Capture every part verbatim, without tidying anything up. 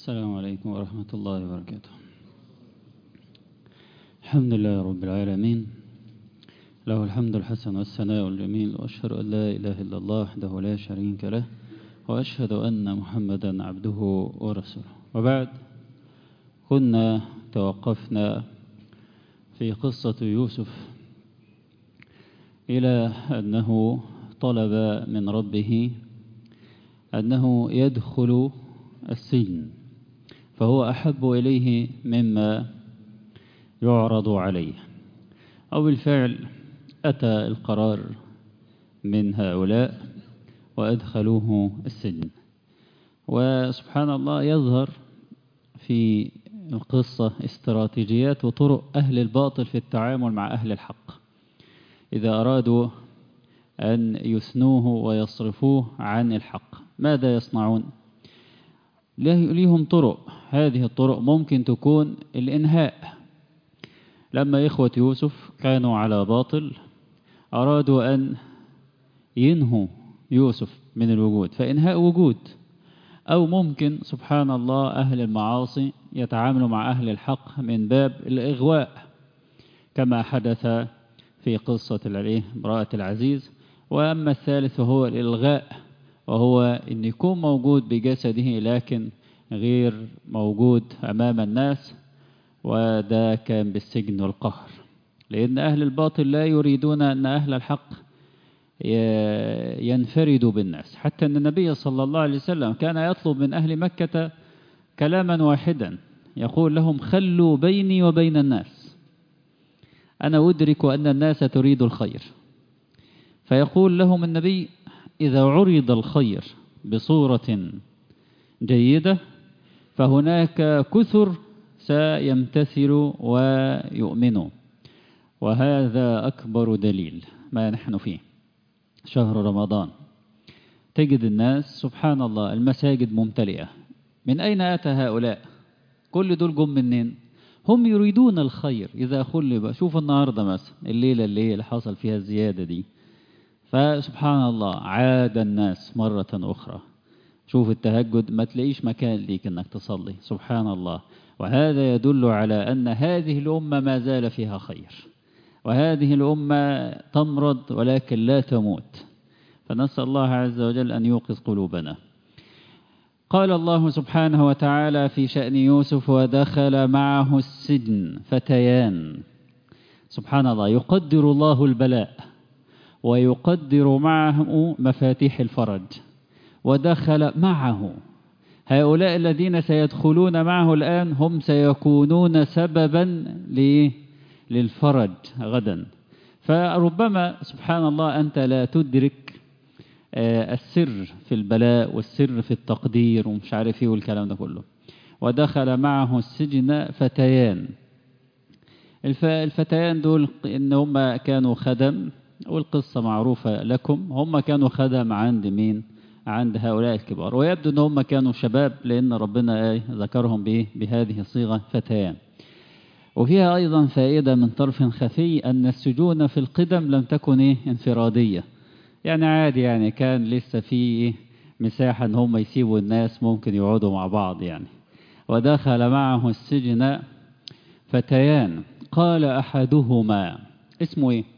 السلام عليكم ورحمة الله وبركاته. الحمد لله رب العالمين، له الحمد الحسن والثناء الجميل، وأشهد أن لا إله إلا الله وحده لا شريك له، وأشهد أن محمدا عبده ورسوله. وبعد، كنا توقفنا في قصة يوسف إلى أنه طلب من ربه أنه يدخل السجن، فهو أحب إليه مما يعرض عليه، أو بالفعل أتى القرار من هؤلاء وأدخلوه السجن. وسبحان الله يظهر في القصة استراتيجيات وطرق أهل الباطل في التعامل مع أهل الحق إذا أرادوا أن يثنوه ويصرفوه عن الحق. ماذا يصنعون؟ ليهم طرق، هذه الطرق ممكن تكون الإنهاء. لما إخوة يوسف كانوا على باطل أرادوا أن ينهوا يوسف من الوجود، فإنهاء وجود. أو ممكن سبحان الله أهل المعاصي يتعاملوا مع أهل الحق من باب الإغواء، كما حدث في قصة امرأة العزيز. وأما الثالث هو الإلغاء، وهو أن يكون موجود بجسده لكن غير موجود أمام الناس، وده كان بالسجن والقهر، لأن أهل الباطل لا يريدون أن أهل الحق ينفردوا بالناس. حتى أن النبي صلى الله عليه وسلم كان يطلب من أهل مكة كلاما واحدا، يقول لهم: خلوا بيني وبين الناس، أنا أدرك أن الناس تريد الخير. فيقول لهم النبي: إذا عرض الخير بصورة جيدة فهناك كثر سيمتثلوا ويؤمنوا. وهذا أكبر دليل ما نحن فيه، شهر رمضان. تجد الناس سبحان الله المساجد ممتلئة. من أين أتى هؤلاء؟ كل دول جم منين؟ هم يريدون الخير. إذا خلب، شوف النهاردة مثلا الليلة اللي حصل فيها الزيادة دي، فسبحان الله عاد الناس مرة أخرى. شوف التهجد ما تلاقيش مكان ليك أنك تصلي، سبحان الله. وهذا يدل على أن هذه الأمة ما زال فيها خير، وهذه الأمة تمرض ولكن لا تموت. فنسأل الله عز وجل أن يوقظ قلوبنا. قال الله سبحانه وتعالى في شأن يوسف: ودخل معه السجن فتيان. سبحان الله، يقدر الله البلاء ويقدر معه مفاتيح الفرج. ودخل معه، هؤلاء الذين سيدخلون معه الآن هم سيكونون سببا للفرج غدا. فربما سبحان الله أنت لا تدرك السر في البلاء والسر في التقدير ومش عارف ايه والكلام ده كله. ودخل معه السجن فتيان. الفتيان دول إن هم كانوا خدم، والقصة معروفة لكم. هم كانوا خدم عند مين؟ عند هؤلاء الكبار. ويبدو أن هم كانوا شباب، لأن ربنا ذكرهم بإيه؟ بهذه الصيغة فتيان. وفيها أيضا فائدة من طرف خفي، أن السجون في القدم لم تكن إيه؟ انفرادية، يعني عادي، يعني كان لسه في مساحة أن هم يسيبوا الناس ممكن يقعدوا مع بعض يعني. ودخل معه السجن فتيان قال أحدهما، اسمه إيه؟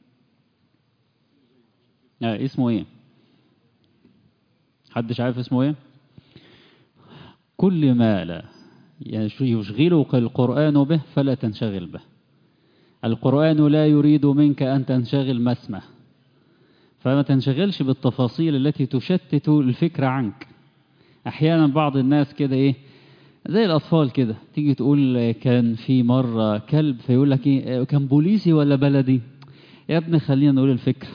آه اسمه إيه؟ حدش عارف اسمه إيه؟ كل ما لا يشغلك القرآن به فلا تنشغل به. القرآن لا يريد منك أن تنشغل ما اسمه، فما تنشغلش بالتفاصيل التي تشتت الفكر عنك. أحيانا بعض الناس كده إيه، زي الأطفال كده، تيجي تقول كان في مرة كلب، فيقول لك إيه، كان بوليسي ولا بلدي؟ يا ابني خلينا نقول الفكر.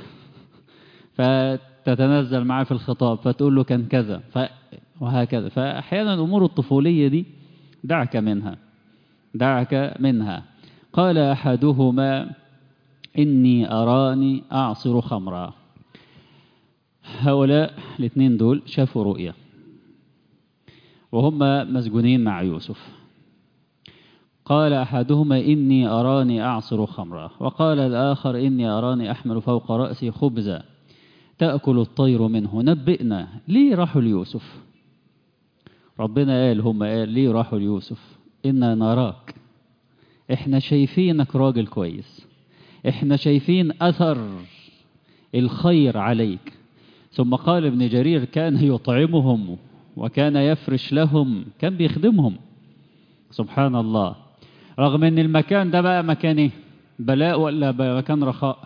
فتتنزل معاه في الخطاب فتقول له كان كذا ف... وهكذا. فأحيانا الأمور الطفولية دي دعك منها، دعك منها. قال أحدهما إني أراني أعصر خمرا. هؤلاء الاثنين دول شافوا رؤيا وهم مسجونين مع يوسف. قال أحدهما إني أراني أعصر خمرا، وقال الآخر إني أراني أحمل فوق رأسي خبزا تأكل الطير منه، نبئنا. ليه راحوا ليوسف؟ ربنا قال، هم قال ليه راحوا ليوسف؟ إنا نراك، إحنا شايفينك راجل كويس، إحنا شايفين أثر الخير عليك. ثم قال ابن جرير كان يطعمهم وكان يفرش لهم، كان بيخدمهم. سبحان الله. رغم ان المكان ده بقى مكان ايه؟ بلاء ولا مكان رخاء؟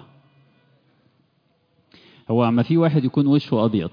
هو اما في واحد يكون وشه ابيض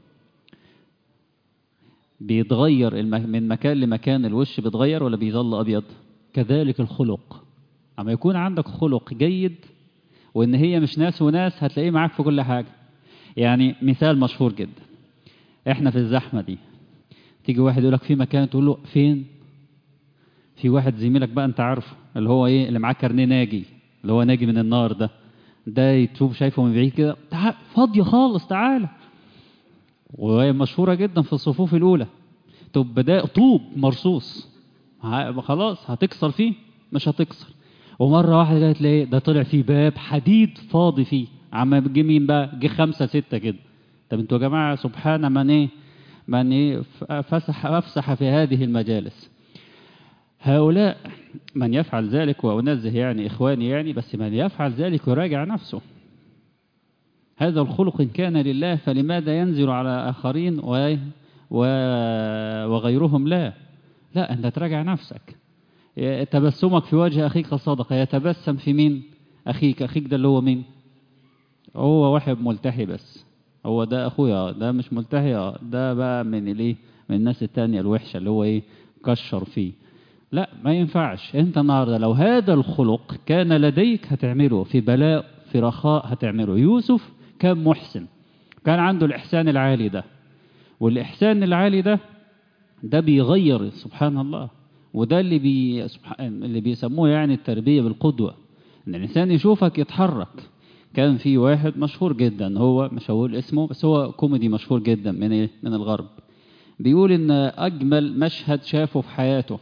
بيتغير من مكان لمكان، الوش بيتغير ولا بيظل ابيض؟ كذلك الخلق، اما يكون عندك خلق جيد وان هي مش ناس وناس، هتلاقيه معاك في كل حاجة. يعني مثال مشهور جدا، احنا في الزحمة دي تيجي واحد يقولك في مكان، تقول له فين؟ في واحد زميلك بقى انت عارفه، اللي هو ايه، اللي معاه كارنيه ناجي، اللي هو ناجي من النار ده، ده يتوب شايفه من بعيد كده، تعال فاضية خالص تعالى. وهي مشهورة جدا في الصفوف الأولى، طب ده طوب مرصوص، خلاص هتكسر فيه؟ مش هتكسر. ومرة واحدة جاي تلاقيه ده طلع فيه باب حديد فاضي فيه، عم جه مين بقى؟ جه خمسة ستة كده. طب انتوا يا جماعة سبحان من ايه من ايه فسح افسح في هذه المجالس. هؤلاء من يفعل ذلك، وأنزه يعني إخواني يعني، بس من يفعل ذلك يراجع نفسه. هذا الخلق إن كان لله فلماذا ينزل على آخرين و... و... وغيرهم لا؟ لا، أنت تراجع نفسك. تبسمك في وجه أخيك صدقة، يتبسم في مين؟ أخيك. أخيك ده اللي هو مين؟ هو واحد ملتحي بس، هو ده أخويا، ده مش ملتحي، ده بقى من الإيه؟ من الناس التانية الوحشة اللي هو إيه؟ كشر فيه. لا، ما ينفعش. انت النهارده لو هذا الخلق كان لديك هتعمله، في بلاء في رخاء هتعمله. يوسف كان محسن، كان عنده الإحسان العالي ده، والإحسان العالي ده ده بيغير سبحان الله. وده اللي بي اللي بيسموه يعني التربية بالقدوة، ان الإنسان يشوفك يتحرك. كان في واحد مشهور جدا، هو مش هقول اسمه، بس هو كوميدي مشهور جدا من ايه؟ من الغرب. بيقول ان اجمل مشهد شافه في حياته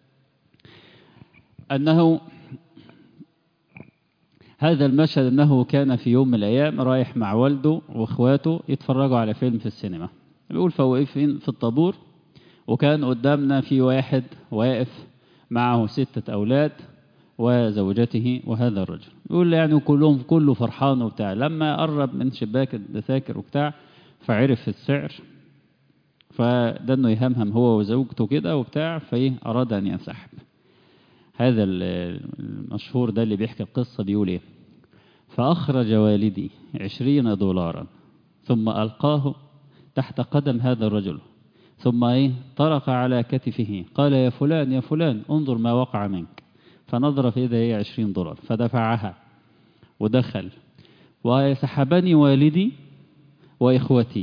أنه هذا المشهد، أنه كان في يوم من الأيام رايح مع والده وإخواته يتفرجوا على فيلم في السينما. بيقول فواقفين في الطابور، وكان قدامنا في واحد واقف معه ستة أولاد وزوجته وهذا الرجل. بيقول يعني كلهم كله فرحان وبتاع. لما قرب من شباك الدساكر وبتاع فعرف السعر، فده انه يهمهم هو وزوجته كده وبتاع، فايه أراد أن ينسحب. هذا المشهور ده اللي بيحكي القصة بيقول ايه؟ فأخرج والدي عشرين دولارا ثم ألقاه تحت قدم هذا الرجل، ثم ايه طرق على كتفه، قال يا فلان يا فلان انظر ما وقع منك. فنظر في إذا هي عشرين دولار، فدفعها ودخل. وسحبني والدي وإخوتي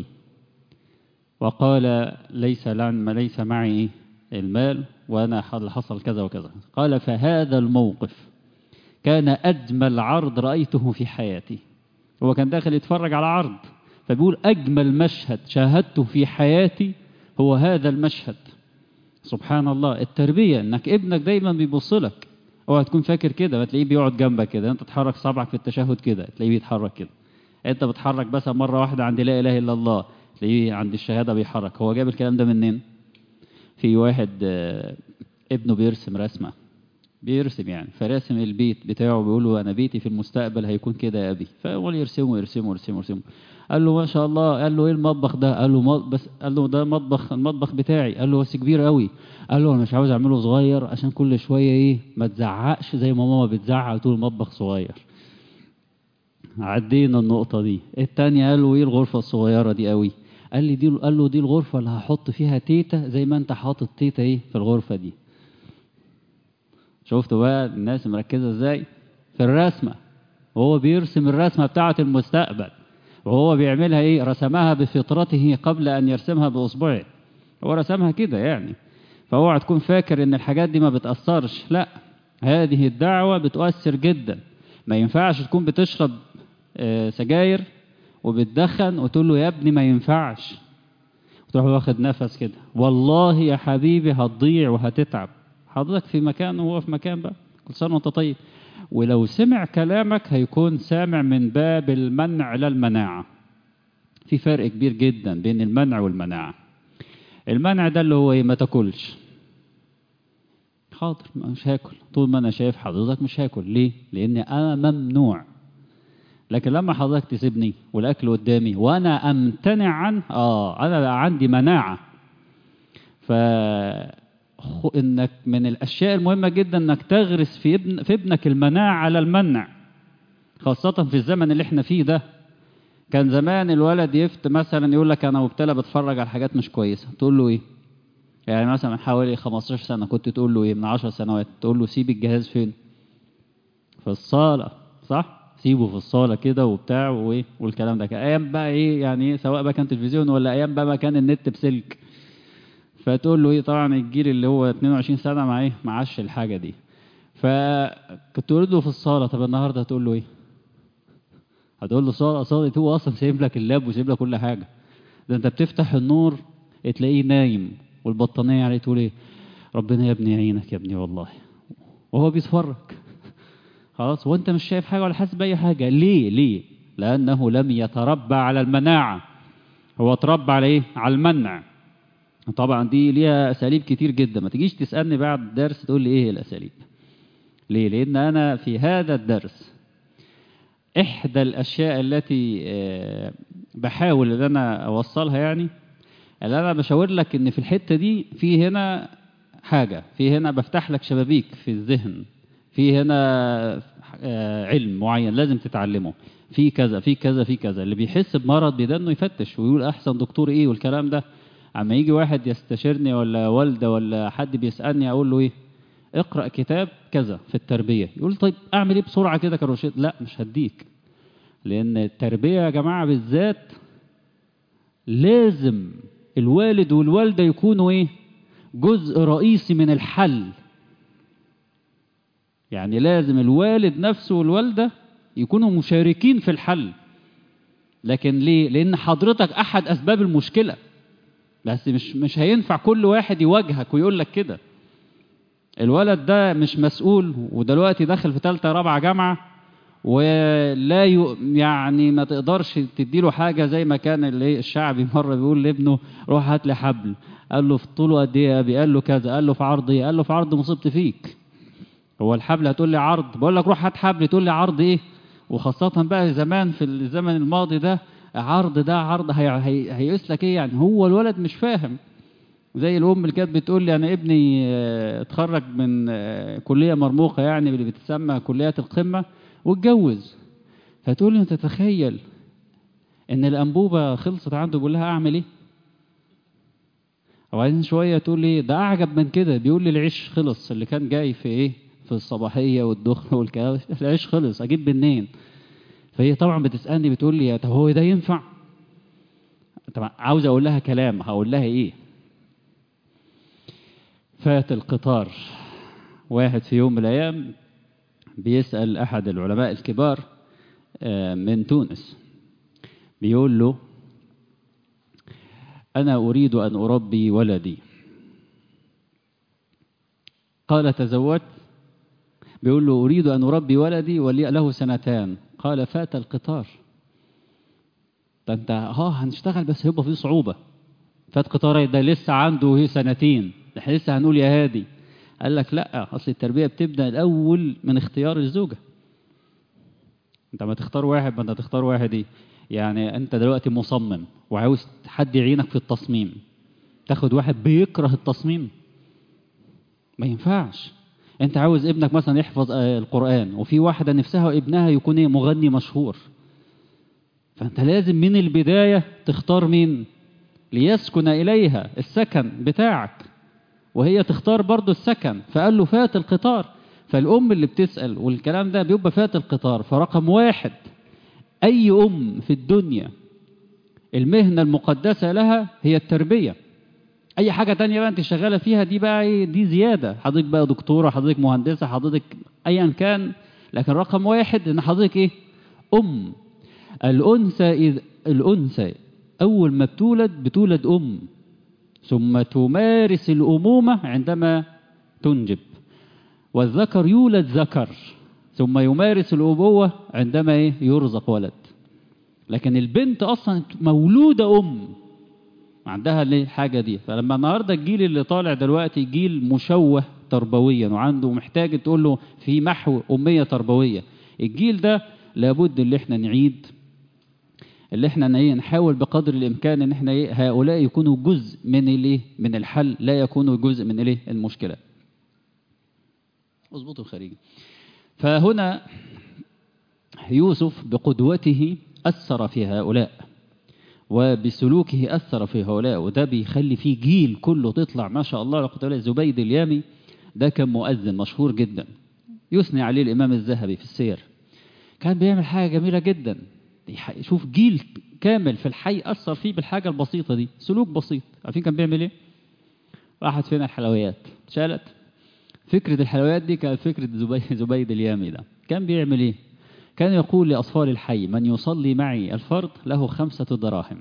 وقال ليس لن ليس معي المال، وأنا حصل كذا وكذا. قال فهذا الموقف كان أجمل عرض رأيته في حياتي. هو كان داخل يتفرج على عرض، فبيقول أجمل مشهد شاهدته في حياتي هو هذا المشهد. سبحان الله. التربية انك ابنك دايما بيبص لك، اوعى تكون فاكر كده بتلاقيه بيقعد جنبك كده، انت تحرك صبعك في التشهد كده تلاقيه بيتحرك كده، انت بتحرك بس مرة واحدة عند لا اله الا الله تلاقيه عند الشهادة بيحرك. هو جاب الكلام ده منين؟ في واحد ابنه بيرسم رسمة، بيرسم يعني، فراسم البيت بتاعه، بيقول له انا بيتي في المستقبل هيكون كده يا ابي. فاول يرسمه يرسمه يرسمه يرسمه قال له ما شاء الله. قال له ايه المطبخ ده؟ قال له بس قال له ده مطبخ المطبخ بتاعي. قال له بس كبير قوي. قال له انا مش عاوز اعمله صغير عشان كل شويه ايه ما تزعقش زي ما ماما بتزعق طول المطبخ صغير. عدينا النقطه دي. الثانيه قال له ايه الغرفه الصغيره دي قوي؟ قال لي دي قال له دي الغرفه اللي هحط فيها تيتا زي ما انت حاطط تيتا ايه في الغرفه دي. شفتوا بقى الناس مركزه ازاي في الرسمه، وهو بيرسم الرسمه بتاعه المستقبل، وهو بيعملها ايه؟ رسمها بفطرته قبل ان يرسمها باصبعه، هو رسمها كده يعني. فاوعى تكون فاكر ان الحاجات دي ما بتأثرش، لا، هذه الدعوة بتؤثر جدا. ما ينفعش تكون بتشرب سجاير وبتدخن وتقول له يا ابني ما ينفعش، وتروح واخد نفس كده، والله يا حبيبي هتضيع وهتتعب. حضرتك في مكان وهو في مكان بقى، كل سنة وانت طيب. ولو سمع كلامك هيكون سامع من باب المنع لا المناعة. في فرق كبير جدا بين المنع والمناعة. المنع ده اللي هو ايه؟ ما تاكلش. حاضر مش هاكل، طول ما انا شايف حضرتك مش هاكل. ليه؟ لان انا ممنوع. لكن لما حضرتك تسيبني والاكل قدامي وانا امتنع عنه، اه انا بقى عندي مناعه. ف انك من الاشياء المهمه جدا انك تغرس في ابن في ابنك المناعه على المنع، خاصه في الزمن اللي احنا فيه ده. كان زمان الولد يفت مثلا يقول لك انا مبتلى بتفرج على حاجات مش كويسه، تقول له ايه؟ يعني مثلا من حوالي خمستاشر سنه كنت تقول له ايه؟ من عشر سنوات تقول له سيب الجهاز فين؟ في الصاله، صح؟ سيبه في الصاله كده وبتاع وايه والكلام ده. كان ايام بقى ايه يعني، سواء بقى كان تلفزيون ولا ايام بقى ما كان النت بسلك. فتقول له ايه؟ طبعا الجيل اللي هو اتنين وعشرين سنه مع ايه؟ معاش الحاجه دي. فكنت تقول له في الصاله. طب النهارده هتقول له ايه؟ هتقول له صاله صاله؟ هو اصلا سايب لك اللاب وسايب لك كل حاجه. ده انت بتفتح النور تلاقيه نايم والبطانيه عليه، تقول ايه؟ ربنا يا ابني يعينك يا ابني والله، وهو بيتفرج. خلاص، وانت مش شايف حاجه ولا حاسس باي حاجه. ليه؟ ليه؟ لانه لم يتربى على المناعه، هو اتربى على ايه؟ على المنع. طبعا دي ليها اساليب كتير جدا، ما تجيش تسالني بعد الدرس تقول لي ايه الاساليب. ليه؟ لان انا في هذا الدرس احدى الاشياء التي بحاول ان انا اوصلها، يعني اللي انا بشاور لك ان في الحته دي في هنا حاجه، في هنا بفتح لك شبابيك في الذهن، في هنا علم معين لازم تتعلمه، في كذا في كذا في كذا. اللي بيحس بمرض بيدنه يفتش ويقول احسن دكتور ايه والكلام ده. اما يجي واحد يستشيرني ولا والده ولا حد بيسالني اقول له ايه؟ اقرا كتاب كذا في التربيه. يقول طيب اعمل ايه بسرعه كده كروشيت؟ لا مش هديك. لان التربيه يا جماعه بالذات لازم الوالد والوالده يكونوا ايه؟ جزء رئيسي من الحل. يعني لازم الوالد نفسه والوالده يكونوا مشاركين في الحل. لكن ليه؟ لان حضرتك احد اسباب المشكله، بس مش مش هينفع كل واحد يواجهك ويقول لك كده. الولد ده مش مسؤول ودلوقتي داخل في ثالثه رابعه جامعه، ولا ي... يعني ما تقدرش تديله حاجه زي ما كان اللي الشعبي مره بيقول لابنه روح هات لي حبل. قال له في طوله قد ايه يا ابي؟ قال له كذا. قال له في عرض ايه؟ قال له في عرض مصيبتي فيك. هو الحبل هتقول لي عرض؟ بقول لك روح هات حبل تقول لي عرض ايه؟ وخاصه بقى زمان في الزمن الماضي ده عرض ده عرض هي... هي... هيقيس لك ايه يعني؟ هو الولد مش فاهم. زي الام اللي كانت بتقول لي انا ابني اتخرج من كليه مرموقه، يعني اللي بتسمى كليات القمه، واتجوز. فتقول لي انت تتخيل ان الانبوبه خلصت عنده؟ بيقول لها اعمل ايه؟ وبعدين شويه تقول لي ده اعجب من كده، بيقول لي العيش خلص اللي كان جاي في ايه؟ في الصباحيه والدخن والكلام، العيش خلص اجيب منين؟ فهي طبعا بتسالني بتقول لي طب هو ده ينفع؟ طبعا عاوز اقول لها كلام، هقول لها ايه؟ فات القطار. واحد في يوم من الايام بيسال احد العلماء الكبار من تونس، بيقول له أنا أريد أن أربي ولدي. قال تزوجت؟ بيقول له أريد أن أربي ولدي ولي له سنتان. قال فات القطار. ده أنت ها هنشتغل بس هيبقى فيه صعوبة. فات قطار ده لسه عنده هي سنتين، احنا لسه هنقول يا هادي. قال لك لا، أصل التربية بتبدأ الأول من اختيار الزوجة. أنت ما تختار واحد، ما أنت تختار واحد إيه؟ يعني أنت دلوقتي مصمم وعاوز حد يعينك في التصميم، تاخد واحد بيكره التصميم؟ ما ينفعش. انت عاوز ابنك مثلا يحفظ القرآن، وفي واحدة نفسها ابنها يكون ايه؟ مغني مشهور. فانت لازم من البداية تختار مين ليسكن اليها السكن بتاعك، وهي تختار برضو السكن. فقال له فات القطار. فالام اللي بتسأل والكلام ده بيبقى فات القطار. فرقم واحد، اي ام في الدنيا المهنة المقدسة لها هي التربية. اي حاجه تانية بقى انت شغاله فيها دي بقى ايه؟ دي زياده. حضرتك بقى دكتوره، حضرتك مهندسه، حضرتك ايا كان، لكن رقم واحد ان حضرتك ايه؟ ام. الانثى اذ الانثى اول ما بتولد بتولد ام، ثم تمارس الامومه عندما تنجب. والذكر يولد ذكر ثم يمارس الابوه عندما ايه؟ يرزق ولد. لكن البنت اصلا مولوده ام. عندها ليه الحاجة دي. فلما النهاردة الجيل اللي طالع دلوقتي جيل مشوه تربويا وعنده محتاج تقول له في محو أمية تربوية، الجيل ده لابد اللي احنا نعيد، اللي احنا نحاول بقدر الإمكان ان احنا هؤلاء يكونوا جزء من الايه من الحل، لا يكونوا جزء من الايه المشكلة. اظبطوا الخارجي. فهنا يوسف بقدوته أثر في هؤلاء وبسلوكه أثر في هؤلاء، وده بيخلي فيه جيل كله تطلع ما شاء الله. لقد قال زبيد اليامي ده كان مؤذن مشهور جدا، يثني عليه الإمام الذهبي في السير، كان بيعمل حاجة جميلة جدا. شوف جيل كامل في الحي أثر فيه بالحاجة البسيطة دي، سلوك بسيط. عارفين كان بيعمل ايه؟ راحت فين الحلويات شالت. فكرة الحلويات دي كانت فكرة زبيد اليامي. ده كان بيعمل ايه؟ كان يقول لأطفال الحي من يصلي معي الفرض له خمسة دراهم.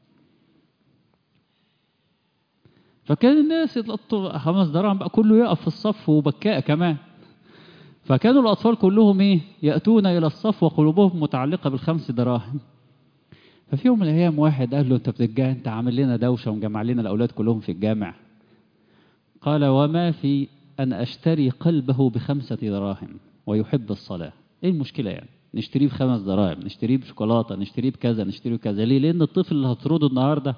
فكان الناس يطلطوا خمس دراهم بقى، كله يقف في الصف وبكاء كمان. فكانوا الأطفال كلهم ايه يأتون إلى الصف وقلوبهم متعلقة بالخمس دراهم. ففي يوم من الأيام واحد قال له أنت بتجا أنت عامل لنا دوشة ومجمع لنا الأولاد كلهم في الجامع. قال وما في أن أشتري قلبه بخمسة دراهم ويحب الصلاة، إيه المشكلة يعني؟ نشتريه بخمس دراهم، نشتريه بشوكولاتة، نشتريه بكذا، نشتريه بكذا. ليه؟ لأن الطفل اللي هتطرده النهاردة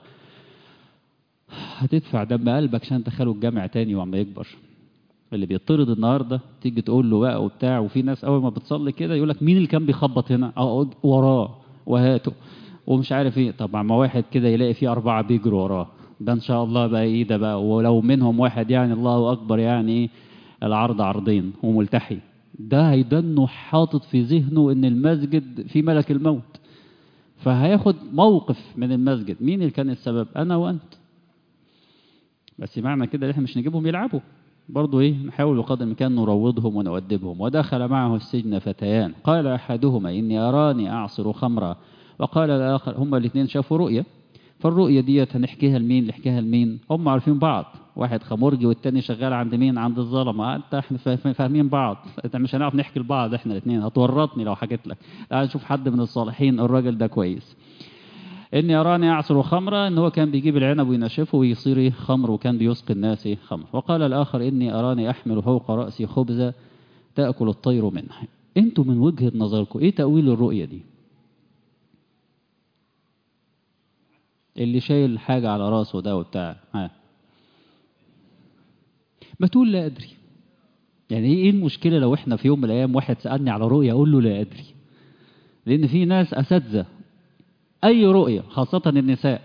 هتدفع دم قلبك عشان تدخله الجامع تاني وعما يكبر. اللي بيطرد النهاردة تيجي تقول له بقى وبتاع، وفي ناس أول ما بتصلي كده يقول لك مين اللي كان بيخبط هنا؟ أقعد وراه وهاته ومش عارف إيه. طبعا ما واحد كده يلاقي فيه أربعة بيجروا وراه، ده إن شاء الله بقى إيه ده بقى، ولو منهم واحد يعني الله أكبر يعني إيه العرض عرضين وملتحي، ده هيدنه حاطط في ذهنه ان المسجد في ملك الموت، فهياخد موقف من المسجد. مين اللي كان السبب؟ انا وانت. بس معنى كده احنا مش نجيبهم يلعبوا برضو ايه، نحاول بقدر الامكان نروضهم ونؤدبهم. ودخل معه السجن فتيان قال احدهما اني اراني اعصر خمرا وقال الاخر، هما الاثنين شافوا رؤيا. فالرؤية ديت هنحكيها لمين نحكيها لمين؟ هم عارفين بعض، واحد خمرجي والتاني شغال عند مين؟ عند الظلمة. انت احنا فاهمين بعض، انت مش هنعرف نحكي لبعض احنا الاثنين، هتورطني لو حكيت لك. تعال نشوف حد من الصالحين، الراجل ده كويس. اني اراني اعصر خمرا، ان هو كان بيجيب العنب وينشفه ويصير خمر، وكان بيسقي الناس خمر. وقال الاخر اني اراني احمل فوق راسي خبزة تاكل الطير منه. انتوا من وجهة نظركم ايه تأويل الرؤية دي؟ اللي شايل حاجة على راسه ده وبتاع، ها ما تقول لا أدري. يعني ايه المشكلة لو احنا في يوم من الأيام واحد سألني على رؤية أقول له لا أدري؟ لأن في ناس أساتذة أي رؤية، خاصة النساء.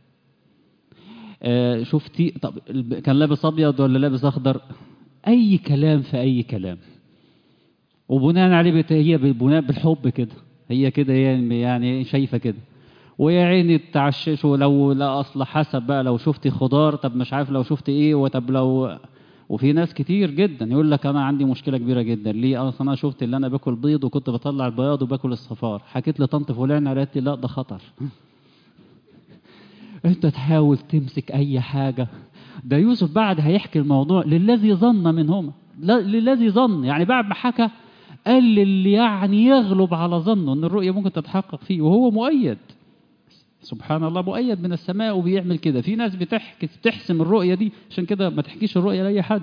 آه شفتي طب كان لابس أبيض ولا لابس أخضر؟ أي كلام في أي كلام، وبناء عليه بت... هي بناء بالحب كده، هي كده يعني يعني شايفة كده. ويا عيني تعششوا لو لا أصل حسب بقى، لو شفتي خضار طب مش عارف لو شفتي إيه، وطب لو. وفي ناس كتير جدا يقول لك أنا عندي مشكلة كبيرة جدا، ليه؟ أصل أنا شفت اللي أنا باكل بيض وكنت بطلع البياض وباكل الصفار، حكيت لطنط فلان قالت لي لا ده خطر. أنت تحاول تمسك أي حاجة. ده يوسف بعد هيحكي الموضوع للذي ظن منهما، للذي ظن يعني بعد ما حكى قال للي يعني يغلب على ظنه ان الرؤية ممكن تتحقق فيه، وهو مؤيد سبحان الله، مؤيد من السماء وبيعمل كده. في ناس بتحكي تحسم الرؤية دي، عشان كده ما تحكيش الرؤية لأي حد.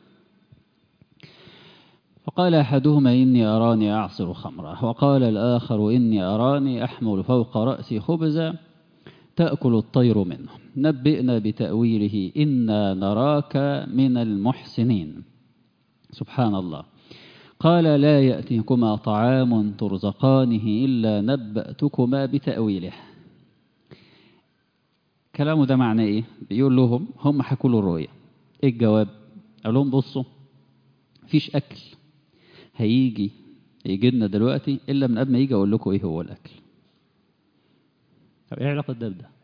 فقال أحدهما إني أراني أعصر خمرا وقال الآخر إني أراني أحمل فوق رأسي خبزا تأكل الطير منه نبئنا بتأويله إنا نراك من المحسنين. سبحان الله. قال لا يأتيكما طعام ترزقانه إلا نبأتكما بتأويله. كلامه ده معناه إيه؟ بيقول لهم هم حكوا له الرؤية، إيه الجواب؟ قال لهم بصوا فيش أكل هيجي يجي لنا دلوقتي إلا من قبل ما يجي أقول لكم إيه هو الأكل. طب إيه علاقة ده بده؟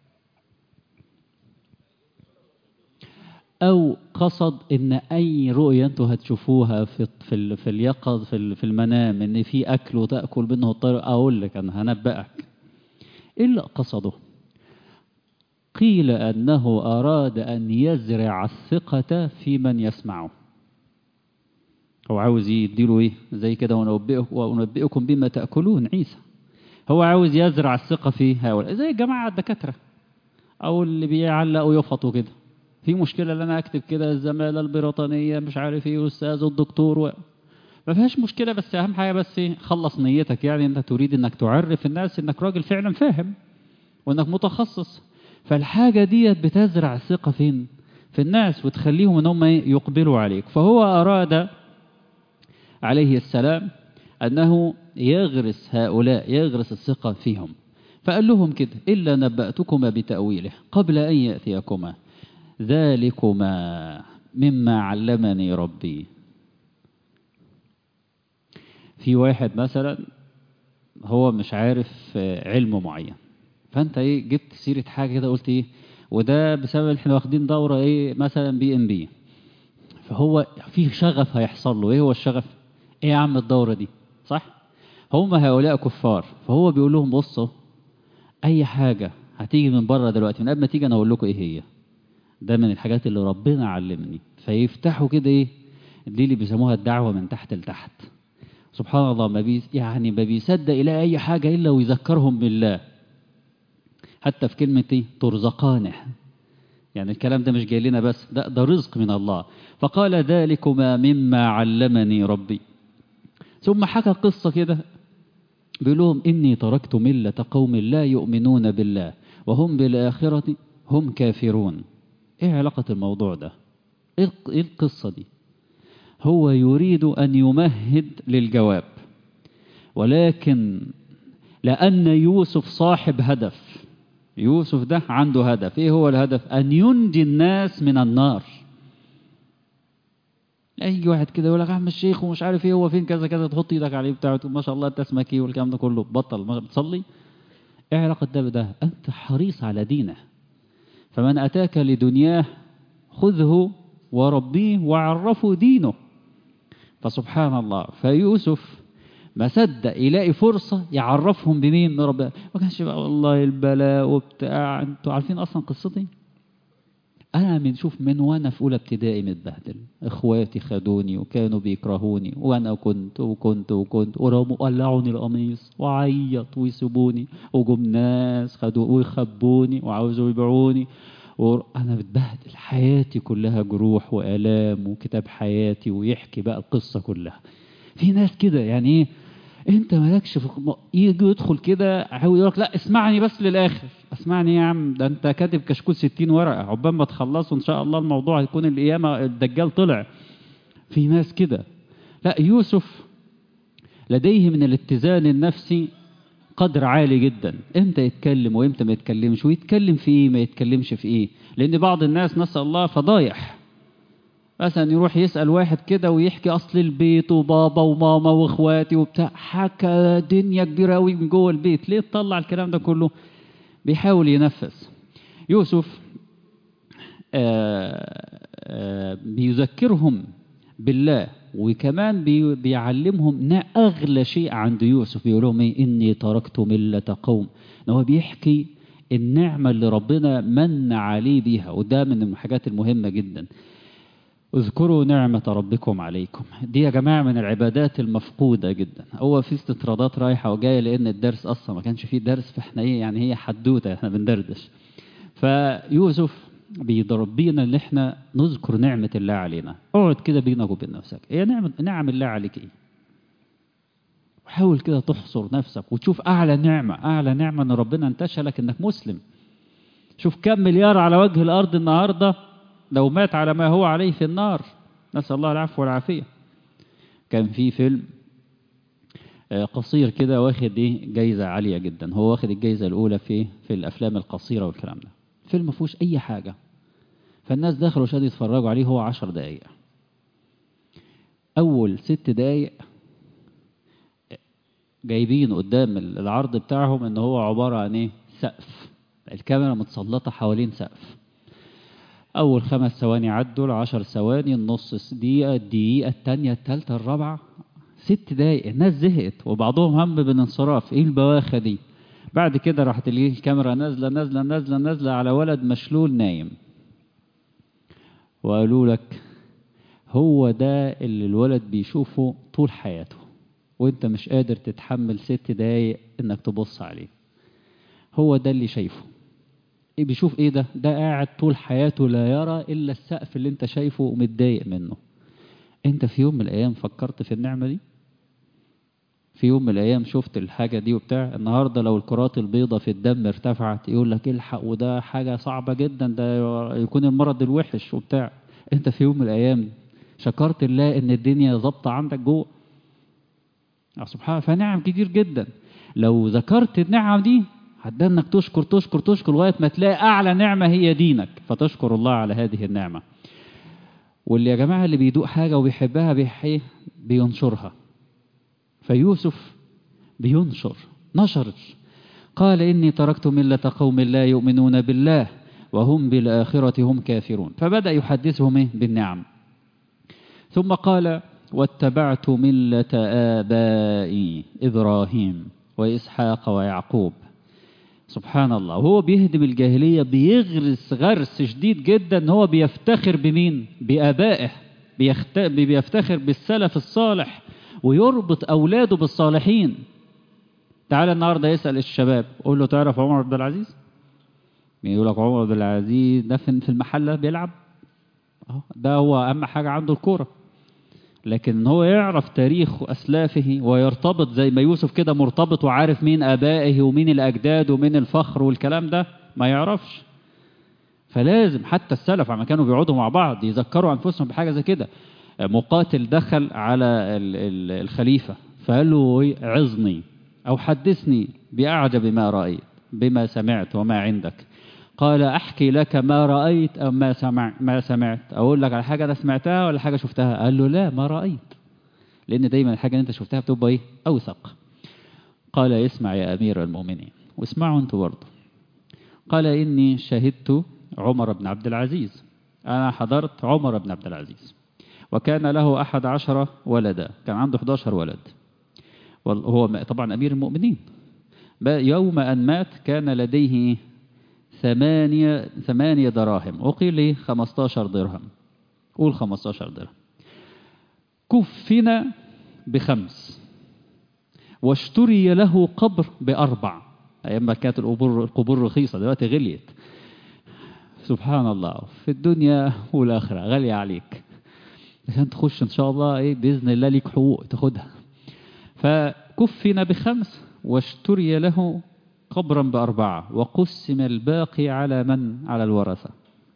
أو قصد إن أي رؤية أنتوا هتشوفوها في في في اليقظ في في المنام إن في أكل وتأكل منه الطير، أقول لك أنا هنبأك. إلا قصده قيل أنه أراد أن يزرع الثقة في من يسمعه. هو عاوز يديله إيه زي كده ونبئكم بما تأكلون عيسى. هو عاوز يزرع الثقة في هؤلاء زي جماعة الدكاترة. أو اللي بيعلقوا يفطوا كده. في مشكلة ان انا اكتب كده الزمالة البريطانية مش عارف ايه والأستاذ والدكتور و... ما فيهاش مشكلة، بس أهم حاجة بس خلص نيتك، يعني أنت تريد أنك تعرف الناس أنك راجل فعلا فاهم وأنك متخصص. فالحاجة دي بتزرع الثقة فين؟ في الناس، وتخليهم أنهم يقبلوا عليك. فهو أراد عليه السلام أنه يغرس هؤلاء، يغرس الثقة فيهم. فقال لهم كده: إلا نبأتكما بتأويله قبل أن يأتيكما ذلكما مما علمني ربي. في واحد مثلا هو مش عارف علم معين، فانت ايه جبت سيرة حاجة كده قلت ايه، وده بسبب احنا واخدين دورة ايه مثلا بي ام بي، فهو في شغف هيحصل له. ايه هو الشغف؟ ايه يا عم الدورة دي، صح؟ هم هؤلاء كفار، فهو بيقول لهم بصوا، اي حاجة هتيجي من بره دلوقتي من قبل ما تيجي انا اقول لكم ايه هي، ده من الحاجات اللي ربنا علمني. فيفتحوا كده ايه، دي اللي بيسموها الدعوة من تحت لتحت. سبحان الله، ما بي يعني ما بيصدق إلى أي حاجة إلا ويذكرهم بالله. حتى في كلمة إيه؟ ترزقانه، يعني الكلام ده مش جاي لنا بس، ده, ده رزق من الله. فقال ذلكما مما علمني ربي. ثم حكى قصة كده بيقول لهم: إني تركت ملة قوم لا يؤمنون بالله وهم بالآخرة هم كافرون. إيه علاقة الموضوع ده؟ إيه القصة دي؟ هو يريد أن يمهد للجواب، ولكن لأن يوسف صاحب هدف. يوسف ده عنده هدف. ايه هو الهدف؟ أن ينجي الناس من النار. اي واحد كده يقول لك: عم الشيخ ومش عارف ايه هو فين كذا كذا، تحط ايدك عليه بتاعه ما شاء الله انت اسمك ايه والكلام ده كله، بطل ما بتصلي. ايه علاقة ده بده؟ انت حريص على دينه. فمن أتاك لدنياه خذه وربيه وعرفه دينه. فسبحان الله، فيوسف ما صدق يلاقي فرصة يعرفهم بمين؟ بربنا. ما كانش بقى والله البلاء وبتاع. انتوا عارفين اصلا قصتي؟ انا من شوف من وانا في اولى ابتدائي متبهدل، اخواتي خدوني وكانوا بيكرهوني، وانا كنت وكنت وكنت ورموا قلعوني القميص وعيط ويسيبوني، وجم ناس خدوا ويخبوني وعاوزوا يبيعوني، وانا متبهدل حياتي كلها جروح والام، وكتاب حياتي ويحكي بقى القصة كلها. في ناس كده يعني ايه، انت مالكش في يجي يدخل كده يقول لك: لا اسمعني بس للاخر. اسمعني يا عم، ده انت كاتب كشكول ستين ورقه، عقبال ما تخلصوا ان شاء الله الموضوع هيكون القيامه الدجال طلع. في ناس كده. لا، يوسف لديه من الاتزان النفسي قدر عالي جدا، امتى يتكلم وامتى ما يتكلمش، ويتكلم في ايه ما يتكلمش في ايه. لان بعض الناس نسأل الله فضايح، مثلا يروح يسأل واحد كده ويحكي أصل البيت وبابا وماما واخواتي وبتاع، حكى دنيا كبيرة قوي من جوه البيت. ليه تطلع الكلام ده كله؟ بيحاول ينفس. يوسف آآ آآ بيذكرهم بالله، وكمان بي بيعلمهم أغلى شيء عند يوسف. بيقول لهم إيه؟ إني تركت ملة قوم. إن هو بيحكي النعمة اللي ربنا من عليه بيها، وده من الحاجات المهمة جدا. اذكروا نعمة ربكم عليكم. دي يا جماعة من العبادات المفقودة جدا. هو في استطرادات رايحة وجاية، لأن الدرس أصلا ما كانش فيه درس، فإحنا إيه يعني، هي حدوتة إحنا بندردش. فيوسف بيضربينا إن إحنا نذكر نعمة الله علينا. اقعد كده بينك وبين نفسك، هي نعمة نعم الله عليك إيه؟ وحاول كده تحصر نفسك وتشوف أعلى نعمة. أعلى نعمة إن ربنا انتشلك إنك مسلم. شوف كم مليار على وجه الأرض النهاردة لو مات على ما هو عليه في النار، نسأل الله العفو والعافية. كان في فيلم قصير كده واخد ايه جايزة عالية جدا، هو واخد الجايزة الأولى في في الأفلام القصيرة والكلام ده. فيلم مفهوش أي حاجة، فالناس دخلوا شادي يتفرجوا عليه. هو عشر دقايق. أول ست دقايق جايبين قدام العرض بتاعهم إن هو عبارة عن ايه، سقف، الكاميرا متسلطة حوالين سقف. أول خمس ثواني عدوا، العشر ثواني، النص دقيقة، الدقيقة التانية، التالتة، الرابعة، ست دقايق. الناس زهقت وبعضهم هم بالانصراف. ايه البواخة دي؟ بعد كده راحت الكاميرا نازلة نازلة نازلة نازلة على ولد مشلول نايم، وقالوا لك هو ده اللي الولد بيشوفه طول حياته، وانت مش قادر تتحمل ست دقايق انك تبص عليه. هو ده اللي شايفه. إيه بيشوف ايه ده ده قاعد طول حياته لا يرى الا السقف اللي انت شايفه ومتضايق منه. انت في يوم من الايام فكرت في النعمة دي؟ في يوم من الايام شفت الحاجة دي وبتاع؟ النهاردة لو الكرات البيضاء في الدم ارتفعت يقول لك الحق وده حاجة صعبة جدا، ده يكون المرض الوحش وبتاع. انت في يوم من الايام شكرت الله ان الدنيا ظابطة عندك جوه؟ سبحان الله. فنعم كتير جدا لو ذكرت النعم دي حتى انك تشكر تشكر تشكر لغايه ما تلاقي اعلى نعمه هي دينك، فتشكر الله على هذه النعمه. واللي يا جماعه اللي بيدوق حاجه وبيحبها بيحيه بينشرها. فيوسف بينشر نشر، قال اني تركت مله قوم لا يؤمنون بالله وهم بالاخره هم كافرون. فبدا يحدثهم إيه؟ بالنعم. ثم قال واتبعت مله ابائي ابراهيم واسحاق ويعقوب. سبحان الله. وهو بيهدم الجاهلية بيغرس غرس شديد جدا ان هو بيفتخر بمين؟ بآبائه. بيخت... بيفتخر بالسلف الصالح ويربط أولاده بالصالحين. تعال النهاردة يسأل الشباب قول له تعرف عمر بن العزيز؟ يقول لك عمر بن العزيز ده في المحلة بيلعب، ده هو أهم حاجة عنده الكورة. لكن هو يعرف تاريخ أسلافه ويرتبط زي ما يوسف كده مرتبط وعارف مين آبائه ومين الأجداد ومين الفخر والكلام ده ما يعرفش. فلازم حتى السلف عما كانوا بيقعدوا مع بعض يذكروا أنفسهم بحاجة زي كده. مقاتل دخل على الخليفة فقال له عظني أو حدثني بأعجب ما رأيت بما سمعت وما عندك. قال أحكي لك ما رأيت أو ما سمع ما سمعت، أقول لك على حاجة أنا سمعتها ولا حاجة شفتها؟ قال له لا ما رأيت، لأن دايما الحاجة اللي أنت شفتها بتبقى إيه؟ أوثق. قال اسمع يا أمير المؤمنين، واسمعوا أنتوا برضه. قال إني شهدت عمر بن عبد العزيز، أنا حضرت عمر بن عبد العزيز وكان له أحد عشر ولدا، كان عنده أحد عشر ولد، وهو طبعا أمير المؤمنين. يوم أن مات كان لديه ثمانية ثمانية دراهم، وقيل لي خمستاشر درهم، قول خمستاشر درهم. كفن بخمس واشتري له قبر بأربع. أيام ما كانت القبور القبور رخيصة، دلوقتي غليت. سبحان الله. في الدنيا والآخرة غالية عليك عشان تخش إن شاء الله إيه بإذن الله ليك حقوق تاخدها. فكفن بخمس واشتري له قبرا بأربعة وقسم الباقي على من؟ على الورثة.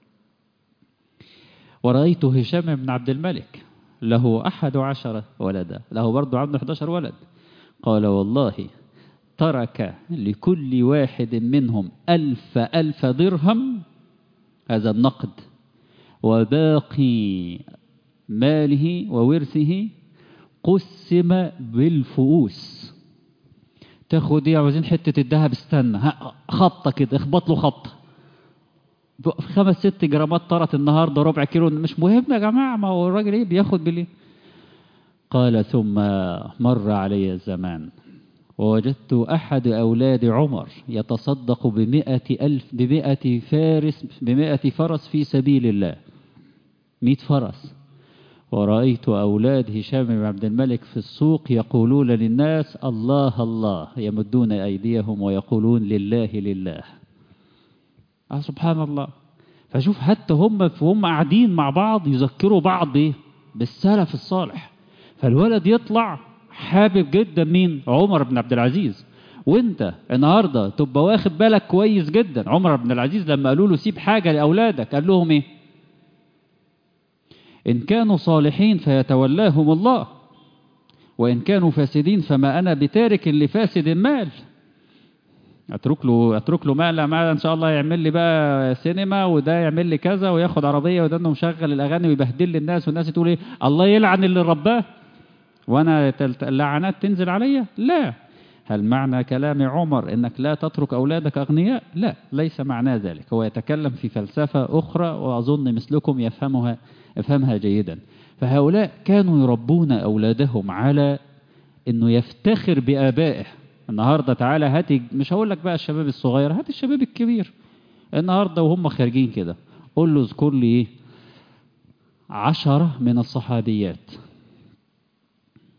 ورأيت هشام بن عبد الملك له أحد عشر ولدا، له برضو عنده أحد عشر ولد. قال والله ترك لكل واحد منهم ألف ألف درهم، هذا النقد، وباقي ماله وورثه قسم بالفؤوس. تاخد ايه؟ عاوزين حتة الذهب، استنى خطة كده اخبط له خطة خمس ست جرامات طرت النهاردة ربع كيلو، مش مهم يا جماعة، ما هو الراجل ايه بياخد باليه. قال ثم مر علي الزمان ووجدت أحد أولاد عمر يتصدق بمئة ألف بمئة فارس بمئة فرس في سبيل الله، مئة فرس. ورأيت أولاد هشام بن عبد الملك في السوق يقولون للناس الله الله، يمدون أيديهم ويقولون لله لله. آه سبحان الله. فشوف حتى هم هم قاعدين مع بعض يذكروا بعض إيه؟ بالسلف الصالح. فالولد يطلع حابب جدا مين؟ عمر بن عبد العزيز. وانت النهارده تبقى واخد بالك كويس جدا. عمر بن العزيز لما قالوا له سيب حاجة لأولادك قال لهم ايه؟ إن كانوا صالحين فيتولاهم الله، وإن كانوا فاسدين فما أنا بتارك اللي فاسد المال. أترك له أترك له مال مال إن شاء الله يعمل لي بقى سينما، وده يعمل لي كذا وياخد عربية، وده إنه مشغل الأغاني ويبهدل للناس، والناس تقول إيه؟ الله يلعن اللي رباه وأنا اللعنات تنزل عليا؟ لا. هل معنى كلام عمر إنك لا تترك أولادك أغنياء؟ لا، ليس معناه ذلك. هو يتكلم في فلسفة أخرى وأظن مثلكم يفهمها يفهمها جيدا. فهؤلاء كانوا يربون أولادهم على إنه يفتخر بآبائه. النهاردة تعالى هاتي، مش هقول لك بقى الشباب الصغير، هات الشباب الكبير النهاردة وهم خارجين كده قول له اذكر لي إيه؟ عشرة من الصحابيات.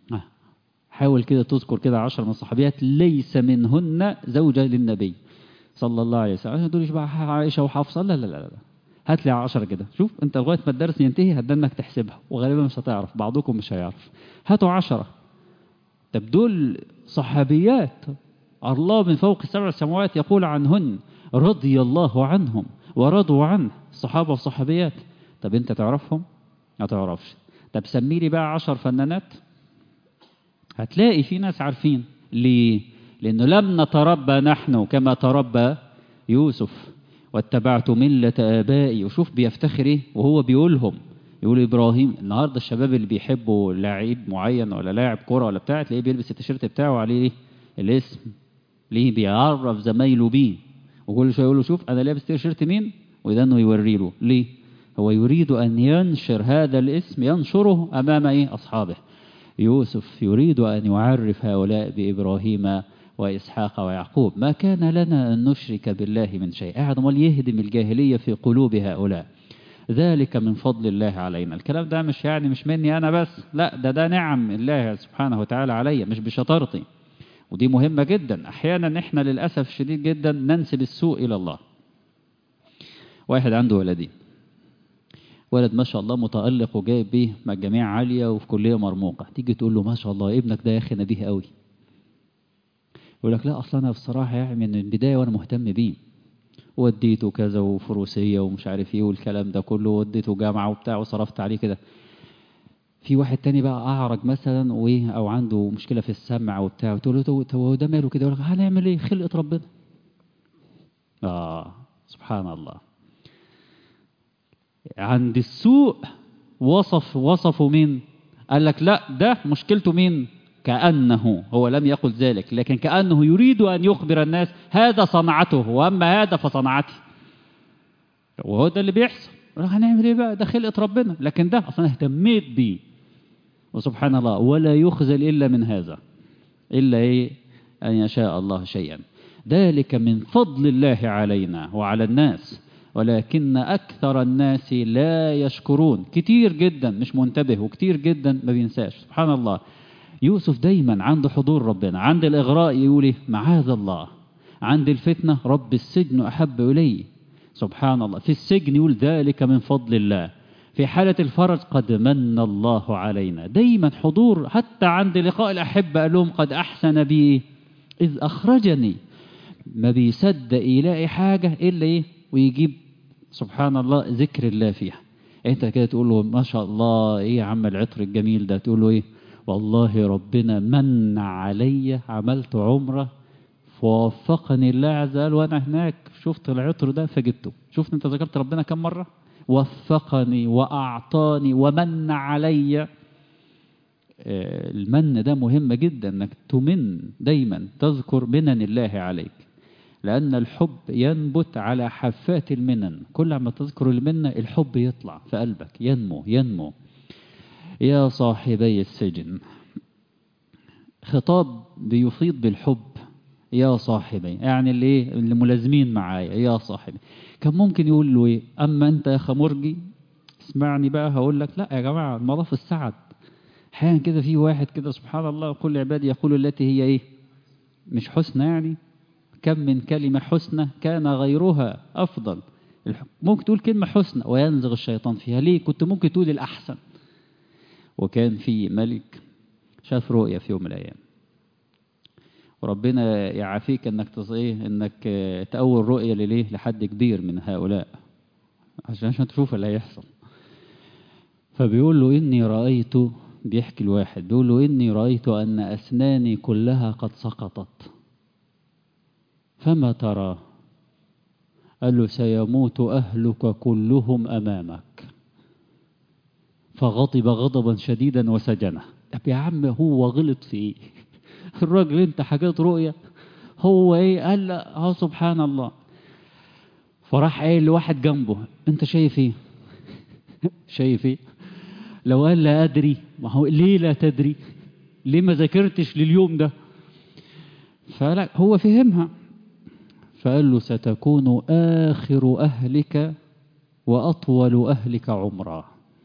حاول كده تذكر كده عشر من الصحابيات ليس منهن زوجة للنبي صلى الله عليه وسلم. ما تقوليش بقى عائشة وحفصة، لا لا لا لا، هات لي عشرة كده. شوف انت لغاية ما الدرس ينتهي هتدنك تحسبها، وغالبا مش هتعرف، بعضكم مش هيعرف. هاتوا عشرة. طب دول صحابيات الله من فوق السبع سماوات يقول عنهن رضي الله عنهم ورضوا عنه، الصحابة والصحابيات. طب انت تعرفهم؟ ما تعرفش. طب سمي لي بقى عشر فنانات، هتلاقي في ناس عارفين. ليه؟ لأنه لم نتربى نحن كما تربى يوسف، واتبعت ملة آبائي. وشوف بيفتخر ايه وهو بيقولهم، يقول إبراهيم. النهاردة الشباب اللي بيحبوا لعيب معين ولا لاعب كرة ولا بتاع، تلاقيه بيلبس التيشيرت بتاعه عليه ايه؟ الاسم. ليه؟ بيعرف زمايله بيه، وكل شويه يقول له شوف انا لابس تيشيرت مين، وده انه يوري له. ليه؟ هو يريد ان ينشر هذا الاسم، ينشره امام ايه؟ اصحابه. يوسف يريد ان يعرف هؤلاء بابراهيم واسحاق ويعقوب. ما كان لنا ان نشرك بالله من شيء. قاعد امال يهدم الجاهليه في قلوب هؤلاء. ذلك من فضل الله علينا. الكلام ده مش يعني مش مني انا بس، لا، ده ده نعم الله سبحانه وتعالى عليا، مش بشطارتي. ودي مهمة جدا. أحيانا إحنا للأسف الشديد جدا ننسب السوء إلى الله. واحد عنده ولدين، ولد ما شاء الله متألق وجايب بيه مجاميع عالية وفي كلية مرموقة، تيجي تقول له ما شاء الله ابنك ده يا أخي نبيه قوي، يقول لك لا أصلا أنا بصراحة يعني من البداية وأنا مهتم بيه، وديته كذا وفروسية ومش عارف إيه والكلام ده كله، وديته جامعة وبتاع وصرفت عليه كده. في واحد تاني بقى أعرج مثلا وإيه، أو عنده مشكلة في السمع وبتاع، وتقول له هو ده ماله كده، يقول لك هنعمل إيه؟ خلقة ربنا. آه سبحان الله. عند السوء وصف وصفه مين؟ قال لك لا ده مشكلته مين؟ كأنه هو لم يقل ذلك، لكن كأنه يريد أن يخبر الناس هذا صنعته، وأما هذا فصنعتي. وهو ده اللي بيحصل. هنعمل إيه بقى؟ ده خلقة ربنا، لكن ده أصلا اهتميت بيه. وسبحان الله، ولا يخزل إلا من هذا، إلا إيه؟ أن يشاء الله شيئا. ذلك من فضل الله علينا وعلى الناس، ولكن أكثر الناس لا يشكرون. كتير جدا مش منتبه، وكتير جدا ما بينساش. سبحان الله. يوسف دايما عنده حضور ربنا. عند الإغراء يقول إيه؟ معاذ الله. عند الفتنة رب السجن أحب إلي. سبحان الله. في السجن يقول ذلك من فضل الله. في حالة الفرج قد من الله علينا. دايما حضور. حتى عند لقاء الأحبة قال لهم قد أحسن بي إذ أخرجني. ما بيصدق يلاقي حاجة إلا إيه ويجيب سبحان الله ذكر الله فيها. أنت كده تقول له ما شاء الله إيه يا عم العطر الجميل ده، تقول له إيه؟ والله ربنا من علي، عملت عمرة فوفقني الله عز وجل وأنا هناك شفت العطر ده فجبته. شفت أنت ذكرت ربنا كم مرة؟ وفقني وأعطاني ومن علي. المن ده مهم جدا، انك تمن دايما، تذكر منن الله عليك، لأن الحب ينبت على حفات المنن. كل ما تذكر المنة الحب يطلع في قلبك، ينمو ينمو. يا صاحبي السجن، خطاب بيفيض بالحب. يا صاحبي يعني اللي ايه اللي ملازمين معايا، يا صاحبي. كان ممكن يقول له ايه؟ اما انت يا خمرجي اسمعني بقى هقول لك. لا يا جماعه، الموضوع في السعد. احيانا كده في واحد كده سبحان الله، كل عبادي يقول التي هي ايه؟ مش حسنى يعني. كم من كلمة حسنى كان غيرها أفضل. ممكن تقول كلمة حسنى وينزغ الشيطان فيها. ليه؟ كنت ممكن تقول الأحسن. وكان في ملك شاف رؤية في يوم من الأيام، وربنا يعافيك انك تصيه انك تأول رؤية لليه لحد كبير من هؤلاء عشان عشان تشوف اللي هيحصل. فبيقول له إني رأيت، بيحكي الواحد بيقول له إني رأيت أن أسناني كلها قد سقطت، فما ترى؟ قال له سيموت أهلك كلهم أمامك. فغضب غضبا شديدا وسجنه. طب يا عم هو غلط في ايه؟ الراجل انت حكيت رؤية، هو ايه؟ قال لا هو سبحان الله. فراح قايل لواحد جنبه انت شايف ايه؟ شايف ايه؟ لو قال لا ادري، ما هو ليه لا تدري؟ ليه ما ذاكرتش لليوم ده؟ فلا هو فهمها. فقال له ستكون آخر أهلك وأطول أهلك عمرا.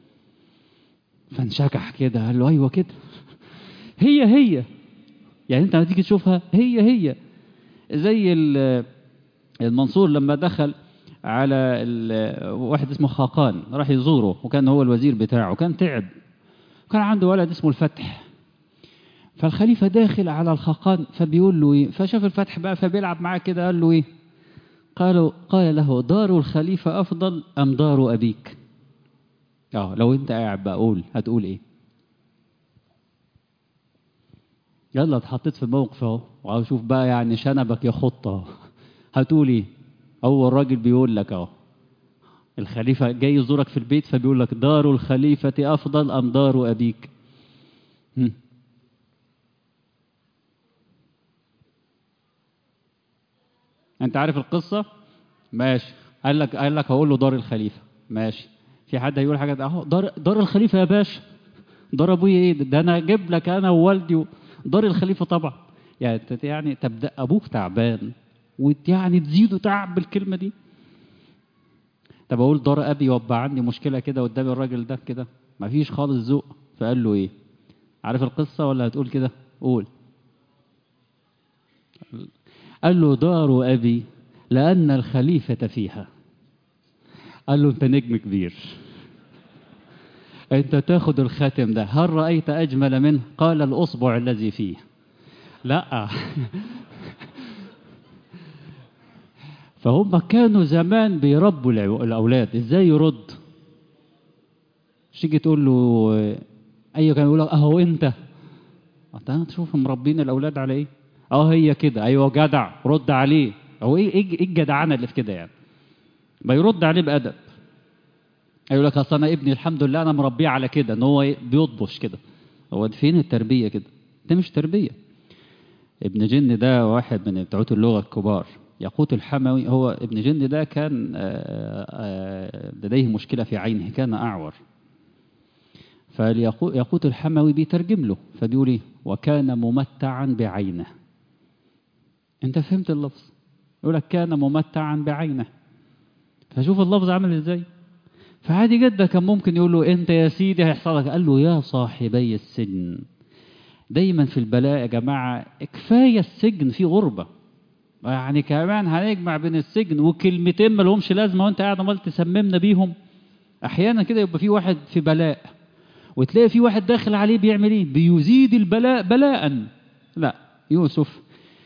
فانشكح كده، قال له أيوة كده، هي هي يعني أنت لما تيجي تشوفها هي هي زي المنصور لما دخل على واحد اسمه خاقان راح يزوره، وكان هو الوزير بتاعه، كان تعب، كان عنده ولد اسمه الفتح. فالخليفة داخل على الخاقان فبيقول له ايه، فشاف الفتح بقى فبيلعب معاه كده، قال له ايه، قالوا قال له دار الخليفة أفضل أم دار أبيك؟ اه لو انت قاعد بقى قول هتقول ايه؟ يلا اتحطيت في الموقف اهو، وشوف بقى يعني شنبك يا خطة، هتقول ايه؟ اول راجل بيقول لك اهو، الخليفة جاي يزورك في البيت فبيقول لك دار الخليفة أفضل أم دار أبيك؟ هم. أنت عارف القصة؟ ماشي. قال لك قال لك هقول له دار الخليفة، ماشي. في حد هيقول حاجة أهو دار دار الخليفة يا باشا، دار أبويا إيه ده, ده أنا أجيب لك أنا ووالدي و... دار الخليفة طبعا. يعني يعني تبدأ أبوك تعبان ويعني تزيده تعب بالكلمة دي. طب أقول دار أبي وابقى عندي مشكلة كده قدام الراجل ده كده؟ مفيش خالص ذوق. فقال له إيه؟ عارف القصة ولا هتقول كده؟ قول. قال له دار أبي لأن الخليفة فيها. قال له أنت نجم كبير، أنت تاخد الخاتم ده، هل رأيت أجمل منه؟ قال الأصبع الذي فيه. لا. فهم كانوا زمان بيربوا الأولاد إزاي يرد. مش تيجي تقول له أيوة، كان يقول له أهو أنت أنت تشوف مربين الأولاد على إيه؟ أه هي كده، أيوة جدع رد عليه. هو إيه إيه الجدعنة اللي في كده يعني؟ ما يرد عليه بأدب. يقول لك اصل انا ابني الحمد لله انا مربيه على كده، ان هو بيطبش كده. هو فين التربيه كده؟ ده مش تربيه. ابن جن ده واحد من بتوع اللغه الكبار، ياقوت الحموي. هو ابن جن ده كان لديه مشكله في عينه، كان اعور. فياقوت الحموي بيترجم له فبيقول ايه، وكان ممتعا بعينه. انت فهمت اللفظ؟ يقول لك كان ممتعا بعينه. فشوف اللفظ عامل ازاي. فعادي جدا كان ممكن يقول له انت يا سيدي هيحصل لك. قال له يا صاحبي السجن. دايما في البلاء يا جماعة كفاية السجن فيه غربة، يعني كمان هنجمع بين السجن وكلمتين ما لهمش لازمة وانت قاعد عمال تسممنا بيهم. احيانا كده يبقى في واحد في بلاء وتلاقي في واحد داخل عليه بيعمل ايه، بيزيد البلاء بلاء. لا، يوسف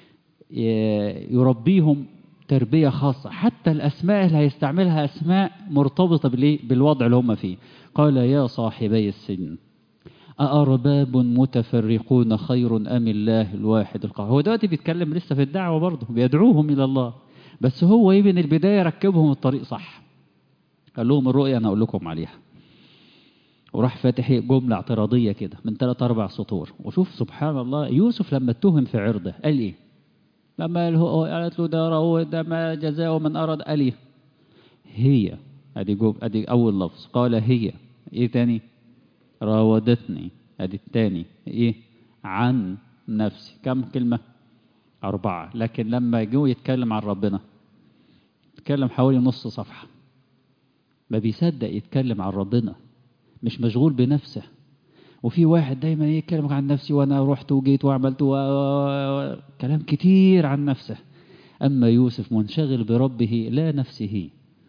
يربيهم تربية خاصة، حتى الأسماء اللي هيستعملها أسماء مرتبطة بالوضع اللي هم فيه. قال يا صاحبي السجن أأرباب متفرقون خير أم الله الواحد القهار. هو دلوقتي بيتكلم لسه في الدعوة برضه، بيدعوهم إلى الله، بس هو ايه من البداية ركبهم الطريق صح. قال لهم الرؤيا أنا أقول لكم عليها، وراح فاتح جملة اعتراضية كده من ثلاث أربع سطور. وشوف سبحان الله يوسف لما اتهم في عرضه قال إيه؟ لما قالت له ده ده ما جزاء من أراد، قال إيه؟ هي. أدي جوب أدي أول لفظ، قال هي. إيه تاني؟ راودتني. أدي التاني إيه؟ عن نفسي. كم كلمة؟ أربعة. لكن لما جو يتكلم عن ربنا يتكلم حوالي نص صفحة. ما بيصدق يتكلم عن ربنا، مش مشغول بنفسه. وفي واحد دايما يتكلم عن نفسي وانا رحت وجيت وعملت و... كلام كتير عن نفسه. اما يوسف منشغل بربه لا نفسه.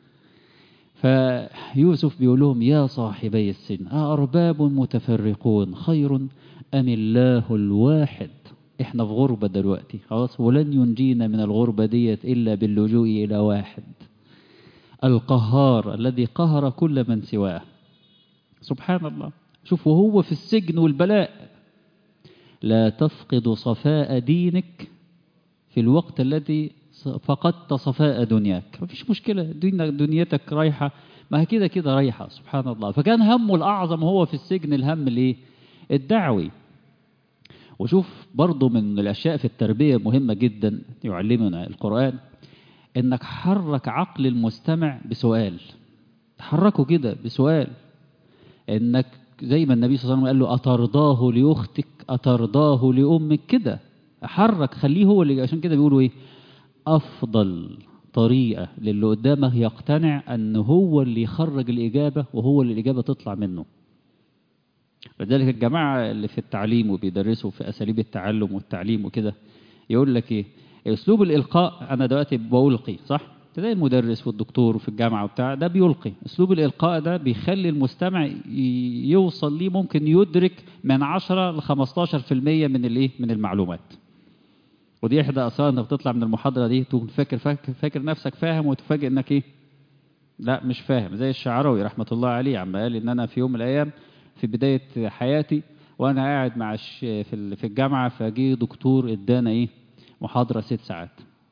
فيوسف بيقول لهم يا صاحبي السجن أأرباب متفرقون خير أم الله الواحد. احنا في غربة دلوقتي خلاص، ولن ينجينا من الغربة ديت إلا باللجوء إلى واحد القهار الذي قهر كل من سواه. سبحان الله. شوف وهو في السجن والبلاء، لا تفقد صفاء دينك في الوقت الذي فقدت صفاء دنياك. مفيش مشكلة، دنيتك رايحة، ما هي كده كده رايحة. سبحان الله. فكان همه الأعظم هو في السجن الهم الايه؟ الدعوي. وشوف برضو من الأشياء في التربية مهمة جدا يعلمنا القرآن، إنك حرك عقل المستمع بسؤال. تحركه كده بسؤال، إنك زي ما النبي صلى الله عليه وسلم قال له أترضاه لأختك أترضاه لأمك كده. أحرك خليه هو اللي. عشان كده بيقولوا إيه؟ أفضل طريقة للي قدامه يقتنع أن هو اللي يخرج الإجابة وهو اللي الإجابة تطلع منه. لذلك الجماعة اللي في التعليم وبيدرسوا في أساليب التعلم والتعليم وكده يقول لك إيه؟ اسلوب الالقاء، انا دلوقتي بلقي صح، زي المدرس والدكتور في الجامعه وبتاع ده بيلقي، اسلوب الالقاء ده بيخلي المستمع ي- يوصل ليه، ممكن يدرك من عشرة ل خمستاشر في المية من الايه من المعلومات. ودي احدى اسرار انك بتطلع من المحاضره دي تكون فاكر فاكر, فاكر نفسك فاهم، وتفاجئ انك ايه، لا مش فاهم. زي الشعراوي رحمه الله عليه عم قال ان انا في يوم من الايام في بدايه حياتي وانا قاعد مع الش... في ال- في الجامعه، فجي دكتور ادانا ايه محاضره ست ساعات.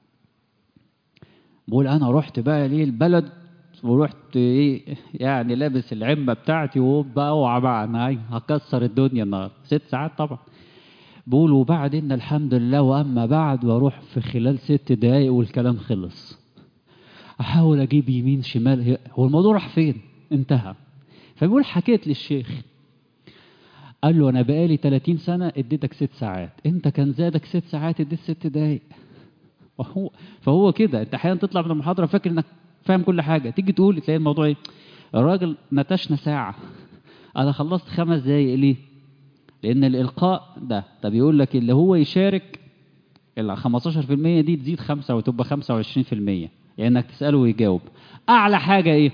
بقول انا رحت بقى ليه البلد، ورحت ايه يعني لابس العمه بتاعتي وبقى اوعى بقى انا إيه، هكسر الدنيا النهارده ست ساعات طبعا. بقول وبعدين الحمد لله، واما بعد واروح في خلال ست دقايق والكلام خلص. احاول اجيب يمين شمال، هي- هو الموضوع راح فين؟ انتهى. فبيقول حكيت للشيخ، قال له انا بقالي ثلاثين سنه اديتك ست ساعات، انت كان زادك ست ساعات اديت ست دقايق. فهو فهو كده، انت احيانا تطلع من المحاضره فاكر انك فاهم كل حاجه، تيجي تقول تلاقي الموضوع ايه، الراجل نتشنا ساعه انا خلصت خمس دقايق ليه؟ لان الالقاء ده ده بيقول لك اللي هو يشارك ال خمستاشر في المية دي تزيد خمسة وتبقى خمسة وعشرين في المية، يعني انك تساله ويجاوب. اعلى حاجه ايه؟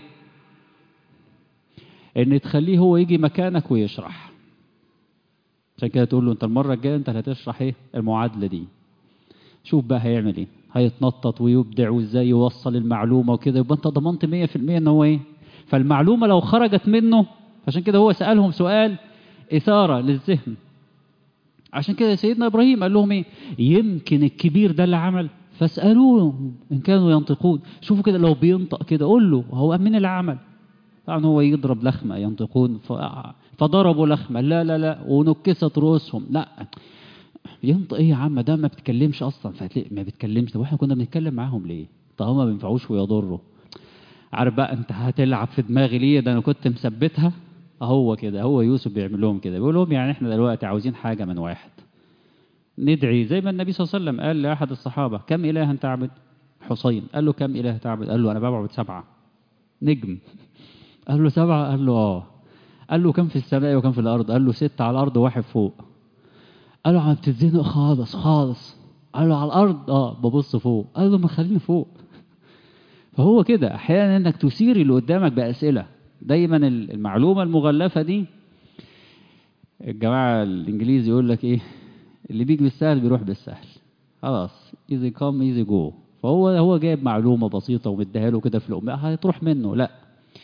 ان تخليه هو يجي مكانك ويشرح. عشان كده تقول له انت المره الجايه انت اللي هتشرح ايه المعادله دي. شوف بقى هيعمل ايه، هيتنطط ويبدع وازاي يوصل المعلومه وكده، يبقى انت ضمنت مية في المية ان هو ايه. فالمعلومه لو خرجت منه، عشان كده هو سالهم سؤال اثاره للذهن. عشان كده سيدنا ابراهيم قال لهم ايه، يمكن الكبير ده اللي عمل، فاسالوه ان كانوا ينطقون. شوفوا كده لو بينطق كده قول له هو مين اللي عمل. طبعا هو يضرب لخمه ينطقون ف... فضربوا لخمه، لا لا لا ونكست رؤوسهم، لا ينطق ايه يا عم، ده ما بيتكلمش اصلا. فهتلاقي ما بيتكلمش، طب احنا كنا بنتكلم معاهم ليه؟ طالما ما بينفعوش ويضروا. عارف بقى انت هتلعب في دماغي ليه، ده انا كنت مثبتها. اهو كده هو يوسف بيعمل لهم كده، بيقول لهم يعني احنا دلوقتي عاوزين حاجه من واحد، ندعي زي ما النبي صلى الله عليه وسلم قال لاحد الصحابه كم اله تعبد؟ حسين. قال له كم اله تعبد؟ قال له انا بعبد سبعه. نجم. قال له سبعه؟ قال له اه. قال له كم في السماء وكم في الارض؟ قال له ستة على الارض وواحد فوق. قال له عم بتتزنق خالص خالص. قال له على الارض اه ببص فوق. قال له ما خليني فوق. فهو كده احيانا انك تثير اللي قدامك باسئله. دايما المعلومه المغلفه دي، الجماعه الانجليزي يقول لك ايه، اللي بيجي بالسهل بيروح بالسهل. خلاص ايزي كام ايزي جو. فهو هو جايب معلومه بسيطه ومديها له كده في الام هتروح منه. لا،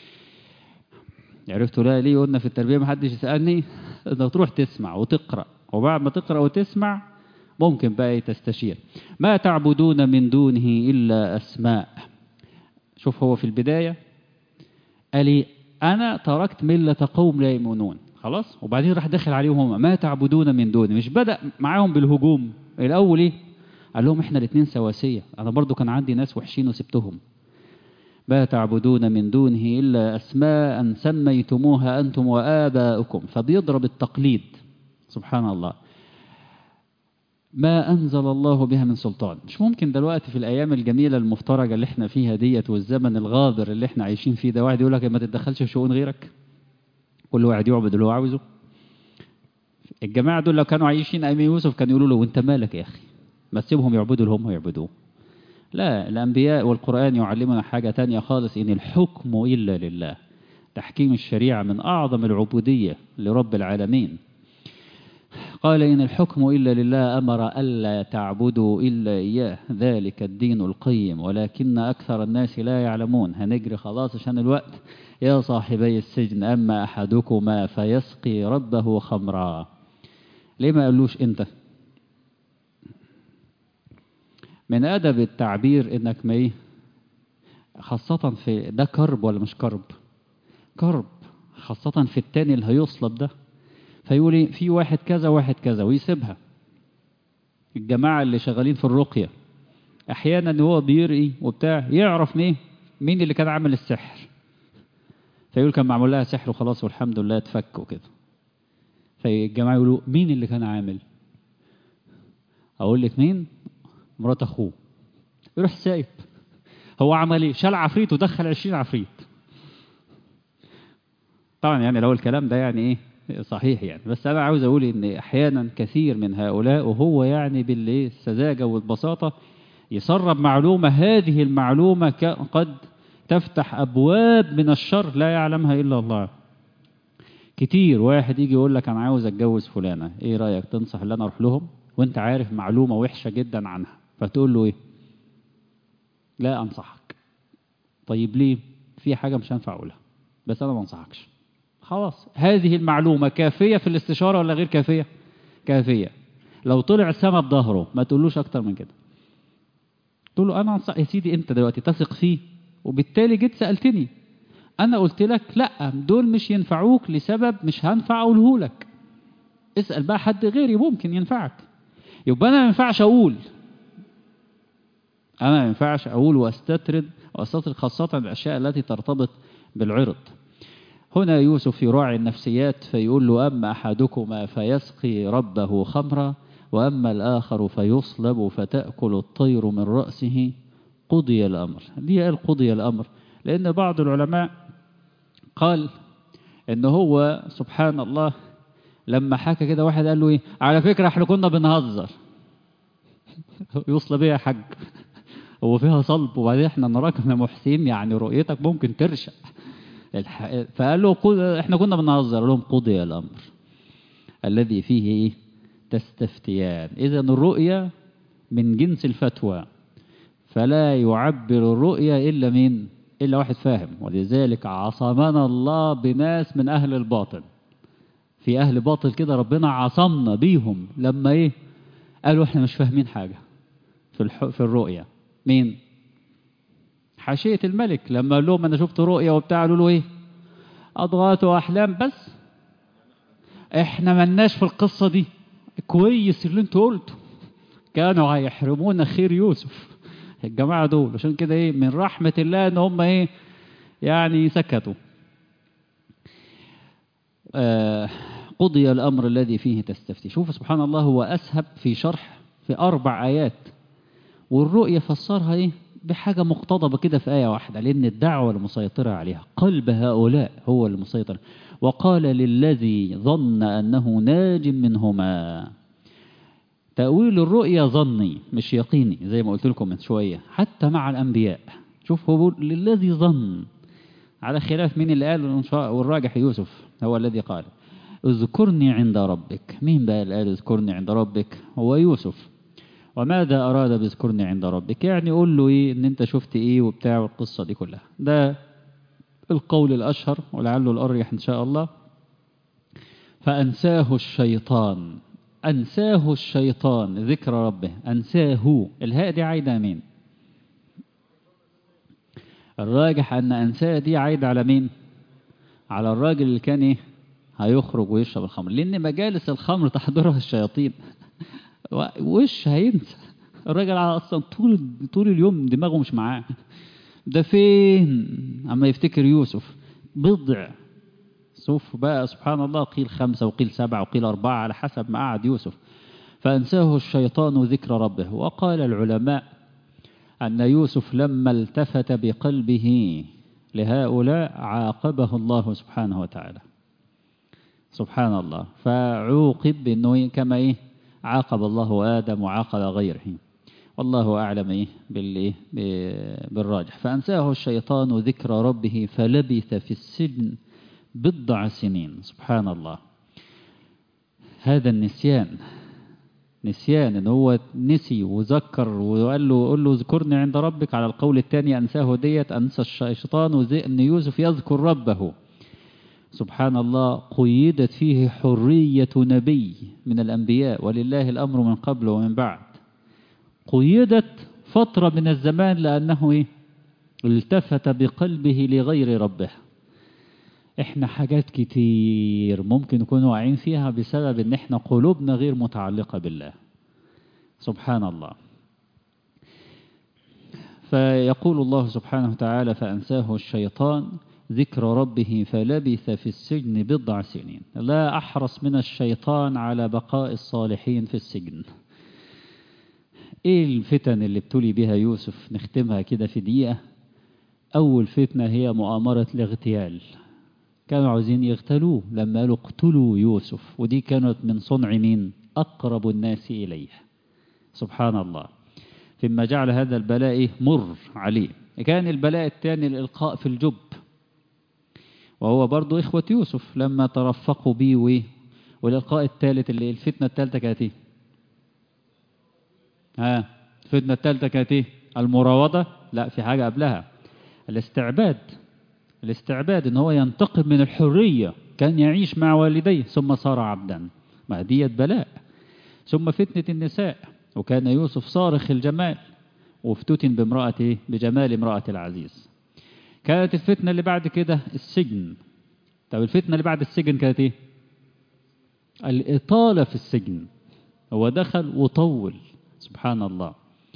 عرفتوا لا ليه قلنا في التربيه ما حدش يسالني، انك تروح تسمع وتقرا، وبعد ما تقرا وتسمع ممكن بقى تستشير. ما تعبدون من دونه الا اسماء. شوف هو في البدايه قال لي انا تركت مله قوم لا يؤمنون، خلاص، وبعدين راح داخل عليهم هم ما تعبدون من دونه. مش بدا معاهم بالهجوم الاول، ايه قال لهم احنا الاثنين سواسيه، انا برضو كان عندي ناس وحشين وسبتهم. ما تعبدون من دونه إلا أسماء سميتموها أنتم وآباؤكم. فبيضرب التقليد سبحان الله، ما أنزل الله بها من سلطان. مش ممكن دلوقتي في الأيام الجميلة المفترجة اللي احنا فيها ديت والزمن الغابر اللي احنا عايشين فيه ده، واحد يقول لك ما تتدخلش في شؤون غيرك، كل واحد يعبد اللي هو عاوزه. الجماعة دول لو كانوا عايشين أيام يوسف كانوا يقولوا له وانت مالك يا أخي، ما تسيبهم يعبدوا اللي هم يعبدوه. لا، الأنبياء والقرآن يعلمنا حاجة تانية خالص، إن الحكم إلا لله. تحكيم الشريعة من أعظم العبودية لرب العالمين. قال إن الحكم إلا لله، أمر ألا تعبدوا إلا إياه، ذلك الدين القيم ولكن أكثر الناس لا يعلمون. هنجري خلاص عشان الوقت. يا صاحبي السجن أما أحدكما فيسقي ربه خمرا. ليه ما قالوش أنت؟ من أدب التعبير إنك ما إيه، خاصة في ده كرب ولا مش كرب؟ كرب، خاصة في التاني اللي هيصلب ده. فيقول إيه، في واحد كذا واحد كذا ويسيبها. الجماعة اللي شغالين في الرقية أحيانا هو بيرقي وبتاع يعرف مين مين اللي كان عامل السحر، فيقول كان معمول لها سحر وخلاص والحمد لله اتفك وكده. فالجماعة يقولوا مين اللي كان عامل؟ أقول لك مين؟ مرات أخوه. يروح سايب. هو عمل إيه؟ شال عفريت ودخل عشرين عفريت. طبعا يعني لو الكلام ده يعني إيه صحيح يعني، بس أنا عاوز أقول إن أحيانا كثير من هؤلاء وهو يعني بالسذاجة والبساطة يسرب معلومة، هذه المعلومة قد تفتح أبواب من الشر لا يعلمها إلا الله. كتير واحد يجي يقول لك أنا عاوز أتجوز فلانة، إيه رأيك تنصح اللي أنا أروح لهم وأنت عارف معلومة وحشة جدا عنها؟ فتقول له إيه؟ لا أنصحك. طيب ليه؟ في حاجة مش هنفع أقولها بس أنا ما أنصحكش. خلاص، هذه المعلومة كافية في الاستشارة ولا غير كافية؟ كافية. لو طلع سما بظهره ما تقولوش أكتر من كده. تقول له أنا أنصح يا سيدي، أنت دلوقتي تثق فيه وبالتالي جيت سألتني، أنا قلت لك لا دول مش ينفعوك لسبب مش هنفع أقوله لك، اسأل بقى حد غيري ممكن ينفعك. يبقى أنا ما ينفعش أقول، أنا ما ينفعش أقول وأستطرد وأستطرد خاصة الأشياء التي ترتبط بالعرض. هنا يوسف يراعي النفسيات فيقول له أما أحدكما فيسقي ربه خمرا وأما الآخر فيصلب فتأكل الطير من رأسه قضي الأمر. ليه قال قضي الأمر؟ لأن بعض العلماء قال إن هو سبحان الله لما حكى كده واحد قال له إيه على فكرة احنا كنا بنهزر. يصلب إيه يا حاج؟ هو فيها صلب؟ وبعدين احنا نراك يا محسين يعني رؤيتك ممكن ترشق. فقال له احنا كنا بنهزر. لهم قضي الأمر الذي فيه إيه؟ تستفتيان. إذن الرؤية من جنس الفتوى، فلا يعبر الرؤية إلا من إلا واحد فاهم. ولذلك عصمنا الله بناس من أهل الباطل. في أهل باطل كده ربنا عصمنا بيهم لما إيه قالوا إحنا مش فاهمين حاجة في الح... في الرؤية. مين؟ حاشية الملك لما قال لهم أنا شفت رؤية وبتاع، قالوا له إيه؟ أضغاث وأحلام بس، إحنا ملناش في القصة دي. كويس اللي انتوا قلتوا، كانوا هيحرمونا خير يوسف الجماعة دول. عشان كده إيه من رحمة الله إن هم إيه يعني سكتوا. آه قضي الأمر الذي فيه تستفتي. شوف سبحان الله، هو أسهب في شرح في أربع آيات، والرؤية فسرها إيه بحاجة مقتضبة كده في آية واحدة، لأن الدعوة المسيطرة عليها قلب هؤلاء هو المسيطر. وقال للذي ظن أنه ناج منهما. تأويل الرؤيا ظني مش يقيني زي ما قلت لكم من شوية حتى مع الأنبياء. شوف هو للذي ظن، على خلاف مين اللي قال، والراجح يوسف هو الذي قال اذكرني عند ربك. مين بقى اللي قال اذكرني عند ربك؟ هو يوسف. وماذا أراد باذكرني عند ربك؟ يعني قول له إيه إن أنت شفت إيه وبتاع والقصة دي كلها. ده القول الأشهر ولعله الأرجح إن شاء الله. فأنساه الشيطان. أنساه الشيطان ذكر ربه. أنساه، الهاء دي عايدة مين؟ الراجح أن أنساه دي عايدة على مين؟ على الراجل اللي كان إيه هيخرج ويشرب الخمر، لأن مجالس الخمر تحضرها الشياطين. وش هينسى الراجل أصلا طول طول اليوم دماغه مش معاه. ده فين أما يفتكر يوسف؟ بضع. شوف بقى سبحان الله، قيل خمسة وقيل سبعة وقيل أربعة على حسب ما قعد يوسف. فأنساه الشيطان ذكر ربه. وقال العلماء أن يوسف لما التفت بقلبه لهؤلاء عاقبه الله سبحانه وتعالى. سبحان الله. فعوقب بأنه كما إيه عاقب الله آدم وعاقب غيره. والله أعلم إيه بالإيه بالراجح. فأنساه الشيطان ذكر ربه فلبث في السجن بضع سنين. سبحان الله. هذا النسيان، نسيان إن هو نسي وذكر وقال له قل له اذكرني عند ربك. على القول الثاني أنساه ديت أنسى الشيطان أن يوسف يذكر ربه. سبحان الله. قيدت فيه حرية نبي من الأنبياء، ولله الأمر من قبل ومن بعد. قيدت فترة من الزمان لأنه إيه؟ التفت بقلبه لغير ربه. إحنا حاجات كتير ممكن نكون واعين فيها بسبب إن إحنا قلوبنا غير متعلقة بالله. سبحان الله. فيقول الله سبحانه وتعالى فأنساه الشيطان ذكر ربه فلبث في السجن بضع سنين. لا أحرص من الشيطان على بقاء الصالحين في السجن. إيه الفتن اللي ابتلي بها يوسف؟ نختمها كده في دقيقة. أول فتنة هي مؤامرة الاغتيال. كانوا عاوزين يغتالوه لما قالوا اقتلوا يوسف، ودي كانت من صنع مين؟ أقرب الناس إليه. سبحان الله. فيما جعل هذا البلاء مر عليه. كان البلاء الثاني الإلقاء في الجب، وهو برضو إخوة يوسف لما ترفقوا به. والإلقاء الثالث اللي الفتنة الثالثة كانت ايه؟ ها الفتنة الثالثة كانت ايه؟ المراوضة؟ لا، في حاجة قبلها، الاستعباد. الاستعباد ان هو ينتقم من الحرية، كان يعيش مع والديه ثم صار عبدا، ما دية بلاء. ثم فتنة النساء، وكان يوسف صارخ الجمال وافتتن بامرأته بجمال امرأة العزيز. كانت الفتنة اللي بعد كده السجن. طب الفتنة اللي بعد السجن كانت ايه؟ الإطالة في السجن، هو دخل وطول، سبحان الله.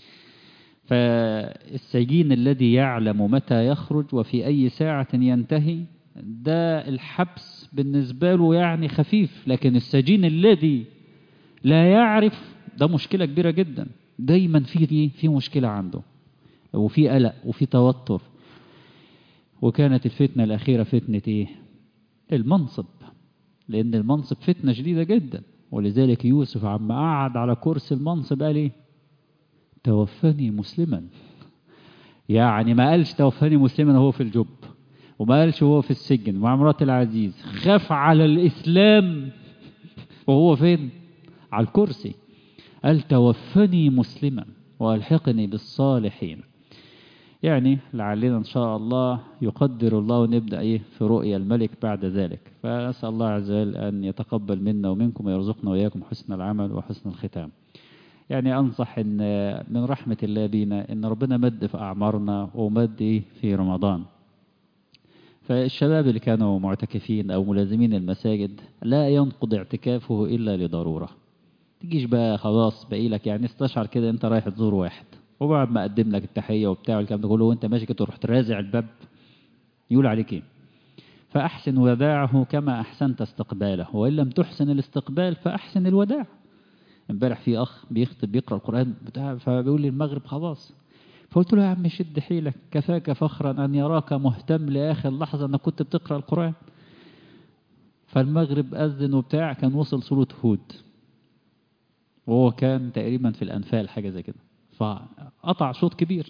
فالسجين الذي يعلم متى يخرج وفي أي ساعة ينتهي، ده الحبس بالنسبة له يعني خفيف. لكن السجين الذي لا يعرف، ده مشكلة كبيرة جدا، دايما في في مشكلة عنده، وفي قلق وفي توتر. وكانت الفتنة الأخيرة فتنة إيه؟ المنصب، لأن المنصب فتنة شديدة جدا. ولذلك يوسف عما قعد على كرسي المنصب قال إيه؟ توفني مسلما. يعني ما قالش توفني مسلما وهو في الجب، وما قالش وهو في السجن مع مرات العزيز، خاف على الإسلام وهو فين؟ على الكرسي. قال توفني مسلما وألحقني بالصالحين. يعني لعلنا إن شاء الله يقدر الله ونبدأ إيه في رؤيا الملك بعد ذلك. فأسأل الله عز وجل أن يتقبل منا ومنكم ويرزقنا وإياكم حسن العمل وحسن الختام. يعني أنصح إن من رحمة الله بينا إن ربنا مد في أعمارنا ومد في رمضان. فالشباب اللي كانوا معتكفين أو ملازمين المساجد لا ينقض اعتكافه إلا لضرورة. تجيش بقى خلاص بقي لك يعني استشعر كده أنت رايح تزور واحد، وبعد ما أقدم لك التحية وبتاع والكلام ده كله وأنت ماشي كده رحت رازع الباب، يقول عليك إيه؟ فأحسن وداعه كما أحسنت استقباله، وإن لم تحسن الاستقبال فأحسن الوداع. امبارح في أخ بيخطب بيقرأ القرآن بتاع، فبيقول لي المغرب خلاص، فقلت له يا عم شد حيلك، كفاك فخرا أن يراك مهتم لآخر لحظة أنك كنت بتقرأ القرآن. فالمغرب أذن وبتاع، كان وصل سورة هود، وهو كان تقريبا في الأنفال حاجة زي كده، فقطع شوط كبير.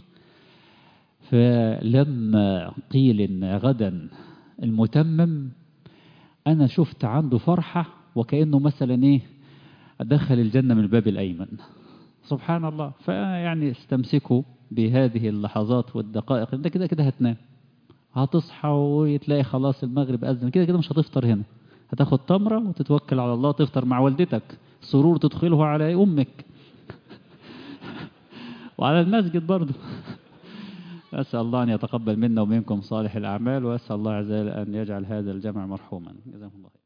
فلما قيل إن غدا المتمم، أنا شفت عنده فرحة وكأنه مثلا إيه دخل الجنة من الباب الأيمن، سبحان الله. فيعني استمسكوا بهذه اللحظات والدقائق. انت كده كده هتنام، هتصحى وتلاقي خلاص المغرب أذن، كده كده مش هتفطر هنا، هتاخد تمرة وتتوكل على الله، تفطر مع والدتك، سرور تدخله على أمك وعلى المسجد برضه. أسأل الله أن يتقبل منا ومنكم صالح الأعمال، وأسأل الله عز وجل أن يجعل هذا الجمع مرحوما. جزاكم الله خير.